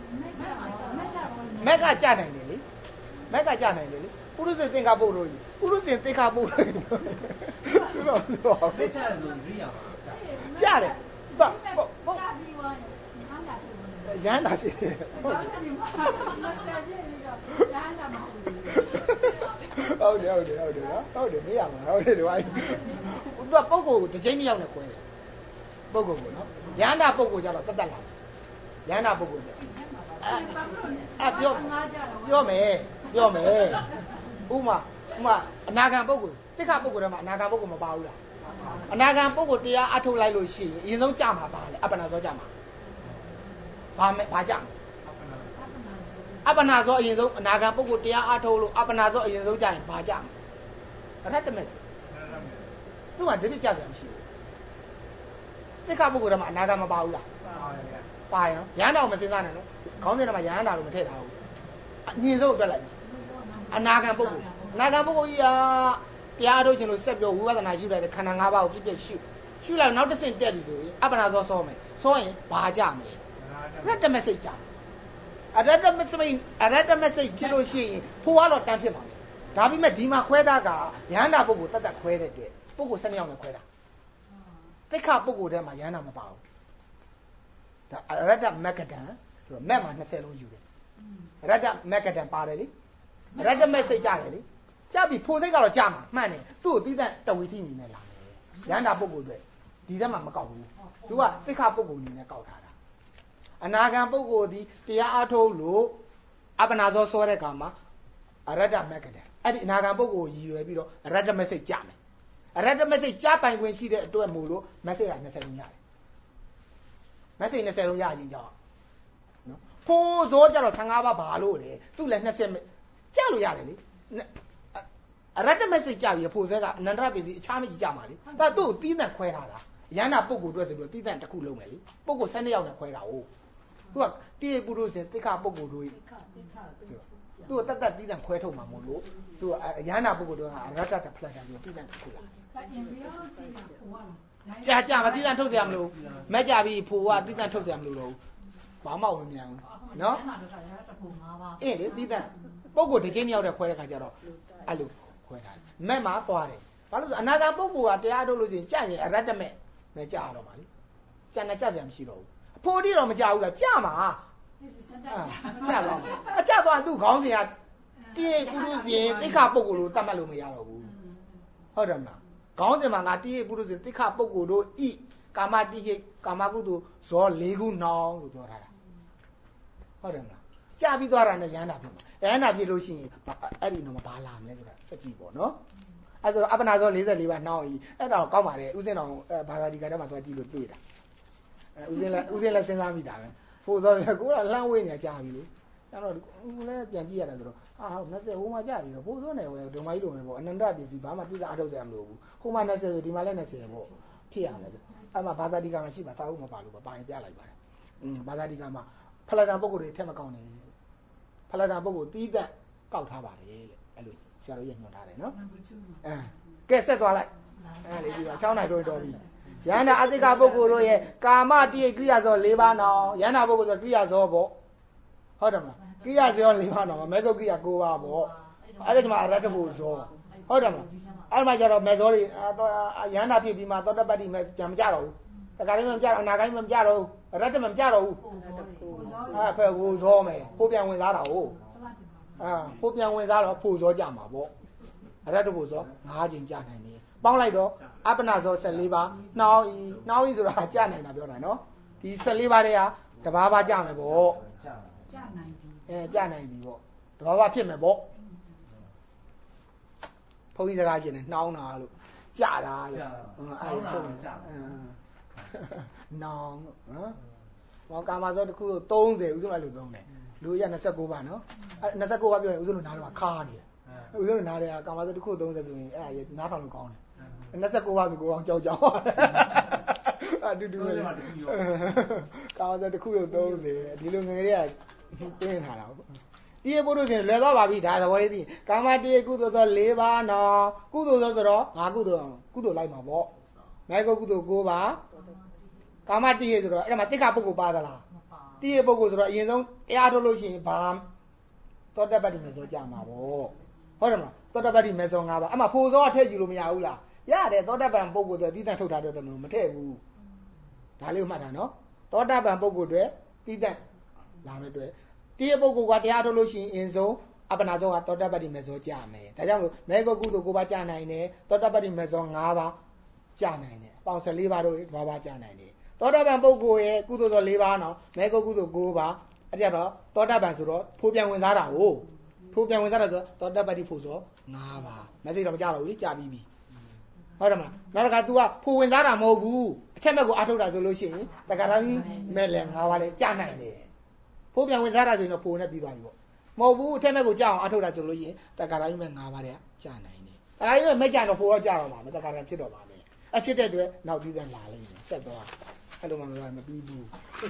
မက်ကကြနိုင်တယ်လေမက်ကကြနိုင်တယ်လေပုရုဇဉ်သင်္ခပုဂ္ဂိုလ်ကြီးပုရုဇဉ်သင်္ခပုဂ္ဂိုလ်ကြီးဆိုတော့ဆိုတော့မက်ကြတယ်လို့ရိယာပါကြတယ်ဘာဘာကြာပြီးသွားရဟန္တာဖြစ်တယ်ဟုတ်တယ်မဆက်ပြည့်ပြီးတော့ရဟန္တာမဟုတ်ဘူးဟုတ်တယ်ဟုတ်တယ်ဟုတ်တယ်နော်ဟုတ်တယ်မေးရမှာဟုတ်တယ်ဒီဝိုင်းသူကပုဂ္ဂိုလ်ကိုတစ်ချိန်တစ်ယောက်နဲ့ခွဲတယ်ပုဂ္ဂိုလ်ကိုနော်ရဟန္တာပုဂ္ဂိုလ်ကြတော့တတ်တတ်လာရဟန္တာပုဂ္ဂိုလ်ကြအဲအဲပြောပြောမယ်ပြောမယ်ဥမာဥမာအနာဂံပုဂ္ဂိုလ်တိက္ခပုဂ္ဂိုလ်ထဲမှာအနာဂံပုဂ္ဂိုလ်မပါဘူးလားအနာဂံပုဂ္ဂိုလ်တရားအထုတ်လိုက်လို့ရှိရင်အရင်ဆုံးကြမှာပါလေအပ္ပနာဇောကြမှာဘာမဲ့ဘာကြမှာအပ္ပနာဇောအရင်ဆုံးအနာဂံပုဂ္ဂိုလ်တရားအထုတ်လို့အပ္ပနာဇောအရင်ဆုံးကြရင်ဘာကြမှာရတ္တမဲ့သူကဒိဋ္ဌိကြစရာမရှိဘူးတိက္ခပုဂ္ဂိုလ်ထဲမှာအနာဂံမပါဘူးလားပါရနော်ရဟန္တာကိုမစဉ်းစားနဲ့နော်ခေါင်းစဉ်ထဲမှာရဟန္တာလို့မထည့်ထားဘူးအမြင့်ဆုံးအတွက်လိုက်အနာဂံပုဂ္ဂိုလ်အနာဂံပုဂ္ဂိုလ်ကြီးကတရားထုတ်ခြင်းလို့ဆက်ပြောဝိပဿနာရှုလိုက်တဲ့ခန္ဓာ၅ပါးကိုပြည့်ပြည့်ရှုရှုလိုက်နောက်တစ်ဆင့်တက်ပြီဆိုရင်အပ္ပနာဇောစောမယ်စောရင်ဘာကြမလဲရတ္တမစိတ်ကြအရတ္တမစိတ်အရတ္တမစိတ်ဖြစ်လို့ရှိရင်ဖိုးကတော့တန်းဖြစ်ပါမယ်ဒါပေမဲ့ဒီမှာခွဲတာကရဟန္တာပုဂ္ဂိုလ်တတ်တတ်ခွဲတဲ့အတွက်ပုဂ္ဂိုလ်၁၂ယောက်နဲ့ခွဲတာတိက္ခပုဂ္ဂိုလ်ထဲမှာရဟန္တာမပါဘူးဒါအရတ္တမက္ကဒံဆိုတော့မက်မှာ၂၀လုံးယူတယ်အရတ္တမက္ကဒံပါတယ်လေအရတ္တမစိတ်ကြတယ်လေကြပြီဖိုးစိတ်ကတော့ကြမှာမှန်တယ်သူ့ကိုသီးသန့်တဝိသီအနေနဲ့လာတယ်ရဟန္တာပုဂ္ဂိုလ်တွေဒီထဲမှာမကောက်ဘူးသူကတိက္ခပုဂ္ဂိုလ်အနေနဲ့ကောက်ထားတာအနာဂံပုဂ္ဂိုလ်ဒီတရားအားထုတ်လို့အပ္ပနာဇောစောတဲ့အခါမှာအရတ္တမက္ကဒံအဲ့ဒီအနာဂံပုဂ္ဂိုလ်ရည်ရွယ်ပြီးတော့အရတ္တမစိတ်ကြမယ်အရတ္တမစိတ်ကြပိုင်ခွင့်ရှိတဲ့အတွက်မို့လို့မစိတ်က၂၀လုံးရတယ်မစိတ်၂၀လုံးရရင်ကြောင့်နော်ဖိုးသောကြတော့ဆယ်ငါးပါးဘာလို့လဲသူ့လည်းနှစ်ဆယ်ကြလို့ရတယ်လေအရတ္တမက်စိတ်ကြပြီးဖိုးဆဲကအနန္တရပစ္စည်းအခြားမရှိကြမှာလေဒါသူ့ကိုတီးတန့်ခွဲထားတာရဟန္တာပုဂ္ဂိုလ်အတွက်ဆိုပြီးတီးတန့်တစ်ခုလုံးမယ်လေပုဂ္ဂိုလ်ဆယ်နှစ်ယောက်နဲ့ခွဲတာဟုတ်သူကတိယပုရုဇဉ်တိခပုဂ္ဂိုလ်တို့သူ့ကိုတတ်တတ်တီးတန့်ခွဲထုတ်မှာမို့လို့သူကရဟန္တာပုဂ္ဂိုလ်တို့ကအရတ္တတစ်ဖလက်တာပြီးတီးတန့်တစ်ခုလာကြာကြာမတီးတန့်ထုတ်เสียမလို့မက်ကြပြီးဖိုးကတီးတန့်ထုတ်เสียမလို့တော့ဘာမှဝင်မြန်ဘူးနော်အေးလေတီးတန့်ပုဂ္ဂိုလ်တစ်ချင်းတစ်ယောက်တည်းခွဲတဲ့ခါကျတော့အဲ့လိုခွဲထားတယ်မက်မှာသွားတယ်ဘာလို့လဲအနာဂတ်ပုဂ္ဂိုလ်ကတရားထုတ်လို့ရှိရင်ကြာရင်အရတ္တမဲ့မကြာတော့မှာလေကြာနေကြာเสียမရှိတော့ဘူးအဖိုးတိတော့မကြဘူးလားကြာမှာကြာတော့အကြသွားသူ့ခေါင်းစဉ်ကတိယပုရုဇဉ်တိခပုဂ္ဂိုလ်လို့တတ်မှတ်လို့မရတော့ဘူးဟုတ်တယ်မလားခေါင်းစဉ်မှာငါတိယပုရုဇဉ်တိခပုဂ္ဂိုလ်တို့ဤကာမတိယကာမကုသိုလ်ဇော၄ခုနှောင်းလို့ပြောထားတာဟုတ်တယ်မလားကြာပြီးသွားတာနဲ့ရဟန္တာဖြစ်မှာရဟန္တာဖြစ်လို့ရှိရင်အဲ့ဒီတော့ဘာလာမလဲဆိုတာစက်ကြည့်ပေါ့နော်အဲ့ဆိုအပ္ပနာဇော၄၄ပါးနှောင်းဤအဲ့ဒါတော့ကောက်ပါတယ်ဥစဉ်တော်ဘာသာဒီကတည်းကမှသွားကြည့်လို့တွေ့တာဦးစင်းလည်းဦးစင်းလည်းစဉ်းစားမိတာပဲဖို့သောကိုကလှမ်းဝေးနေကြပြီလေအဲ့တော့လည်းပြန်ကြည့်ရတယ်ဆိုတော့အာဟုတ်နှစ်ဆယ်ဟိုမှာကြပြီတော့ဖို့သောနေဝဲဒုံမကြီးလိုပဲပေါ့အနန္တပစ္စည်းဘာမှတိကျအထုတ်စရာမလိုဘူးဟိုမှာနှစ်ဆယ်ဆိုဒီမှာလည်းနှစ်ဆယ်ပေါ့ဖြစ်ရမယ်အဲ့မှာဘာသာတိကမှရှိမှာစာအုပ်မပါလို့ပါပါရင်ပြလိုက်ပါတယ်อืมဘာသာတိကမှဖလတာပုဂ္ဂိုလ်တွေထက်မကောင်းနေဖလတာပုဂ္ဂိုလ်တီးသက်ကောက်ထားပါတယ်လေအဲ့လိုဆရာတို့ရညွှန်ထားတယ်နော်အဲကဲဆက်သွားလိုက်အဲ့လေဒီက၆နိုင်တော့တော်ပြီယန္တာအတိကပုဂ္ဂိုလ်တို့ရဲ့ကာမတိယကိရိယာဇော၄ပါးနောင်ယန္တာပုဂ္ဂိုလ်ဆိုကိရိယာဇောပေါ့ဟုတ်တယ်မလားကိရိယာဇော၄ပါးနောင်မေဂုတ်ကိရိယာ၉ပါးပေါ့အဲ့ဒါကျမှအရတ္တဘုဇောဟုတ်တယ်မလားအဲ့မှာကျတော့မေဇောတွေယန္တာဖြစ်ပြီးမှသောတပတ္တိမဲ့ပြန်မကြတော့ဘူးတခါလေးမှမကြတော့အနာဂိုင်းမှမကြတော့ဘူးအရတ္တမှမကြတော့ဘူးအဲ့ဖဲဘုဇောမယ်ဖို့ပြန်ဝင်စားတာဟုတ်အာဖို့ပြန်ဝင်စားတော့ဖို့ဇောကြမှာပေါ့အရတ္တဘုဇော၅ချိန်ကြနိုင်တယ်ပေါင်းလိုက်တော့အပ္ပနာဇော၁၄ပါးနှောင်းဤနှောင်းဤဆိုတာကြာနိုင်တာပြောတာနော်ဒီ၁၄ပါးတည်းကတဘာဘာကြာမယ်ပေါ့ကြာနိုင်ပြီအဲကြာနိုင်ပြီပေါ့တဘာဘာဖြစ်မယ်ပေါ့ဘုန်းကြီးစကားပြနေနှောင်းတာလို့ကြာတာလို့အဲဒါဟုတ်ကြာနှောင်းနော်ဘောကာမဇောတစ်ခုကို၃၀ဥစုလိုက်လို့သုံးတယ်လူရ၂၉ပါးနော်အဲ၂၉ပါးပြောရင်ဥစုလို့နားတော့ခါနေတယ်ဥစုလို့နားတယ်ကာမဇောတစ်ခု၃၀ဆိုရင်အဲနားထောင်လို့ကောင်းတယ်၂၉ပါးဆိုကိုအောင်ကြောက်ကြောက်အတူတူပဲကာမဇောတစ်ခုကို၃၀ဒီလိုငယ်လေးကတင်းထားတာတိယပုရုဇဉ်လွယ်သွားပါပြီဒါသဘောလေးသိကာမတိယကုသိုလ်ဆို၄ပါးနော်ကုသိုလ်ဆိုဆိုတော့၅ကုသိုလ်ကုသိုလ်လိုက်မှာပေါ့မဲကုကုသိုလ်၉ပါးကာမတိယဆိုတော့အဲ့ဒါမှာတိက္ခပုဂ္ဂိုလ်ပါသလားတိယပုဂ္ဂိုလ်ဆိုတော့အရင်ဆုံးတရားထုတ်လို့ရှိရင်ဘာသောတပတ္တိမေဇောကြာမှာပေါ့ဟုတ်တယ်မလားသောတပတ္တိမေဇော၅ပါးအမှဖိုဇောအထည့်ကြည့်လို့မရဘူးလားရတယ်သောတပန်ပုဂ္ဂိုလ်တွေတိတန့်ထုတ်ထားတော့တယ်မထည့်ဘူးဒါလေးကိုမှတ်တာနော်သောတပန်ပုဂ္ဂိုလ်တွေတိတန့်လာမဲ့တွေတိယပုဂ္ဂိုလ်ကတရားထုတ်လို့ရှိရင်အရင်ဆုံးအပ္ပနာဇောကသောတပတ္တိမေဇောကြာမယ်ဒါကြောင့်မလို့မေဂုတ်ကုသိုလ်၉ပါးကြာနိုင်တယ်သောတပတ္တိမေဇော၅ပါးကြာနိုင်တယ်အပေါင်း၁၄ပါးတို့ဘာပါကြာနိုင်တယ်သောတပန်ပုဂ္ဂိုလ်ရဲ့ကုသိုလ်ဆို၄ပါးနော်မေဂုတ်ကုသိုလ်၉ပါးအဲ့ကြတော့သောတပန်ဆိုတော့ဖိုးပြန်ဝင်စားတာကိုဖိုးပြန်ဝင်စားတာဆိုသောတပတ္တိဖို့ဆို၅ပါးမစိတ်တော့မကြတော့ဘူးလေကြာပြီးပြီဟုတ်တယ်မလားနောက်တစ်ခါ तू ကဖိုဝင်သားတာမဟုတ်ဘူးအထက်ဘက်ကိုအထုတ်တာဆိုလို့ရှိရင်တက္ကရာကြီးမဲ့လဲ၅ပါးလဲကြာနိုင်တယ်ဖိုးပြန်ဝင်သားတာဆိုရင်တော့ဖိုနဲ့ပြီးသွားပြီပေါ့မဟုတ်ဘူးအထက်ဘက်ကိုကြာအောင်အထုတ်တာဆိုလို့ရှိရင်တက္ကရာကြီးမဲ့၅ပါးလဲကြာနိုင်တယ်တက္ကရာကြီးမဲ့မကြာတော့ဖိုတော့ကြာတော့မှာမတက္ကရာဖြစ်တော့ပါမယ်အဖြစ်တဲ့အတွက်နောက်ပြီးthenလာလိမ့်မယ်တက်သွားအဲ့လိုမှမလုပ်မပြီးဘူး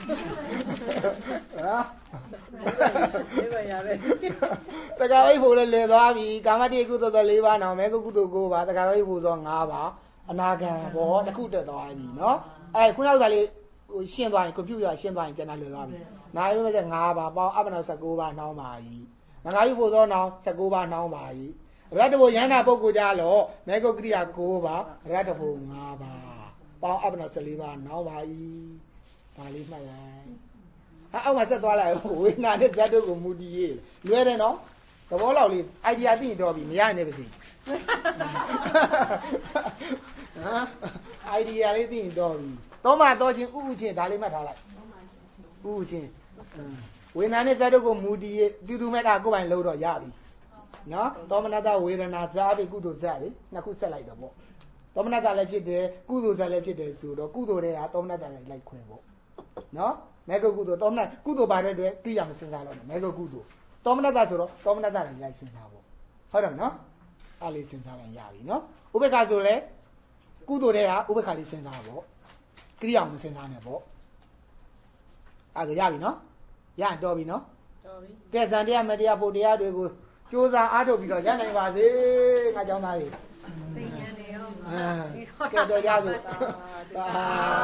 ဟာဒီပါရပဲတက္ကရာကြီးဖိုလဲလဲသွားပြီကာမတိကုသိုလ်ဆို၄ပါးနော်မဲကုကုသိုလ်၉ပါးတက္ကရာကြီးဖိုဆို၅ပါးအနာဂံဘောတစ်ခုတက်သွားပြီနော်အဲခုနောက်စားလေးဟိုရှင်းသွားရင်ကွန်ပျူတာရှင်းသွားရင်ကျန်တာလွယ်သွားပြီနာရီမဲ့၅ပါးပေါင်းအပ္ပနာ၁၉ပါးနှောင်းပါပြီငါးကြီးဖိုသောနှောင်း၁၉ပါးနှောင်းပါပြီရတ္တဘုယန္တာပုဂ္ဂိုလ်ကြလို့မေဂုတ်ကိရိယာ၉ပါးရတ္တဘု၅ပါးပေါင်းအပ္ပနာ၁၄ပါးနှောင်းပါပြီဒါလေးမှတ်လိုက်ဟာအောက်မှာဆက်သွားလိုက်ဝေဒနာနဲ့ဇတ်တို့ကိုမူတည်ရေးလွယ်တယ်နော်သဘောလောက်လေး idea သိရင်တော့ပြီမရနိုင်ပါစေဟမ် idea လေးသိရင်တော့ပြီတော့မှတော့ချင်းဥဥချင်းဒါလေးမှတ်ထားလိုက်ဥဥချင်းဝေဒနာနဲ့ဇတ်တို့ကိုမူတည်ရေးတူတူမဲ့တာကိုယ်ပိုင်လို့တော့ရပြီနော်သောမနတဝေဒနာဇာပြီကုသိုလ်ဇာလေနှစ်ခုဆက်လိုက်တော့ပေါ့သောမနတလည်းဖြစ်တယ်ကုသိုလ်ဇာလည်းဖြစ်တယ်ဆိုတော့ကုသိုလ်တွေကသောမနတလည်းလိုက်ခွဲပေါ့နော်မဲကုတ်ကုသိုလ်တောမနတ်ကုသိုလ်ပါတဲ့အတွက်ကိရိယာမစဉ်းစားလို့မဲကုတ်ကုသိုလ်တောမနတ်ဆိုတော့တောမနတ်တိုင်းလိုက်စဉ်းစားဖို့ဟုတ်တယ်နော်အားလေးစဉ်းစားလိုက်ရပြီနော်ဥပက္ခဆိုလဲကုသိုလ်တဲ့ကဥပက္ခလေးစဉ်းစားဖို့ကိရိယာမစဉ်းစားနဲ့ပေါ့အဲ့ဒါရပြီနော်ရရင်တော်ပြီနော်တော်ပြီကဲဇန်တရားမတရားဖို့တရားတွေကိုစူးစမ်းအားထုတ်ပြီးတော့ရနိုင်ပါစေငါကြောင့်သားတွေသိဉာဏ်တွေရောအဲကဲတော့ရစို့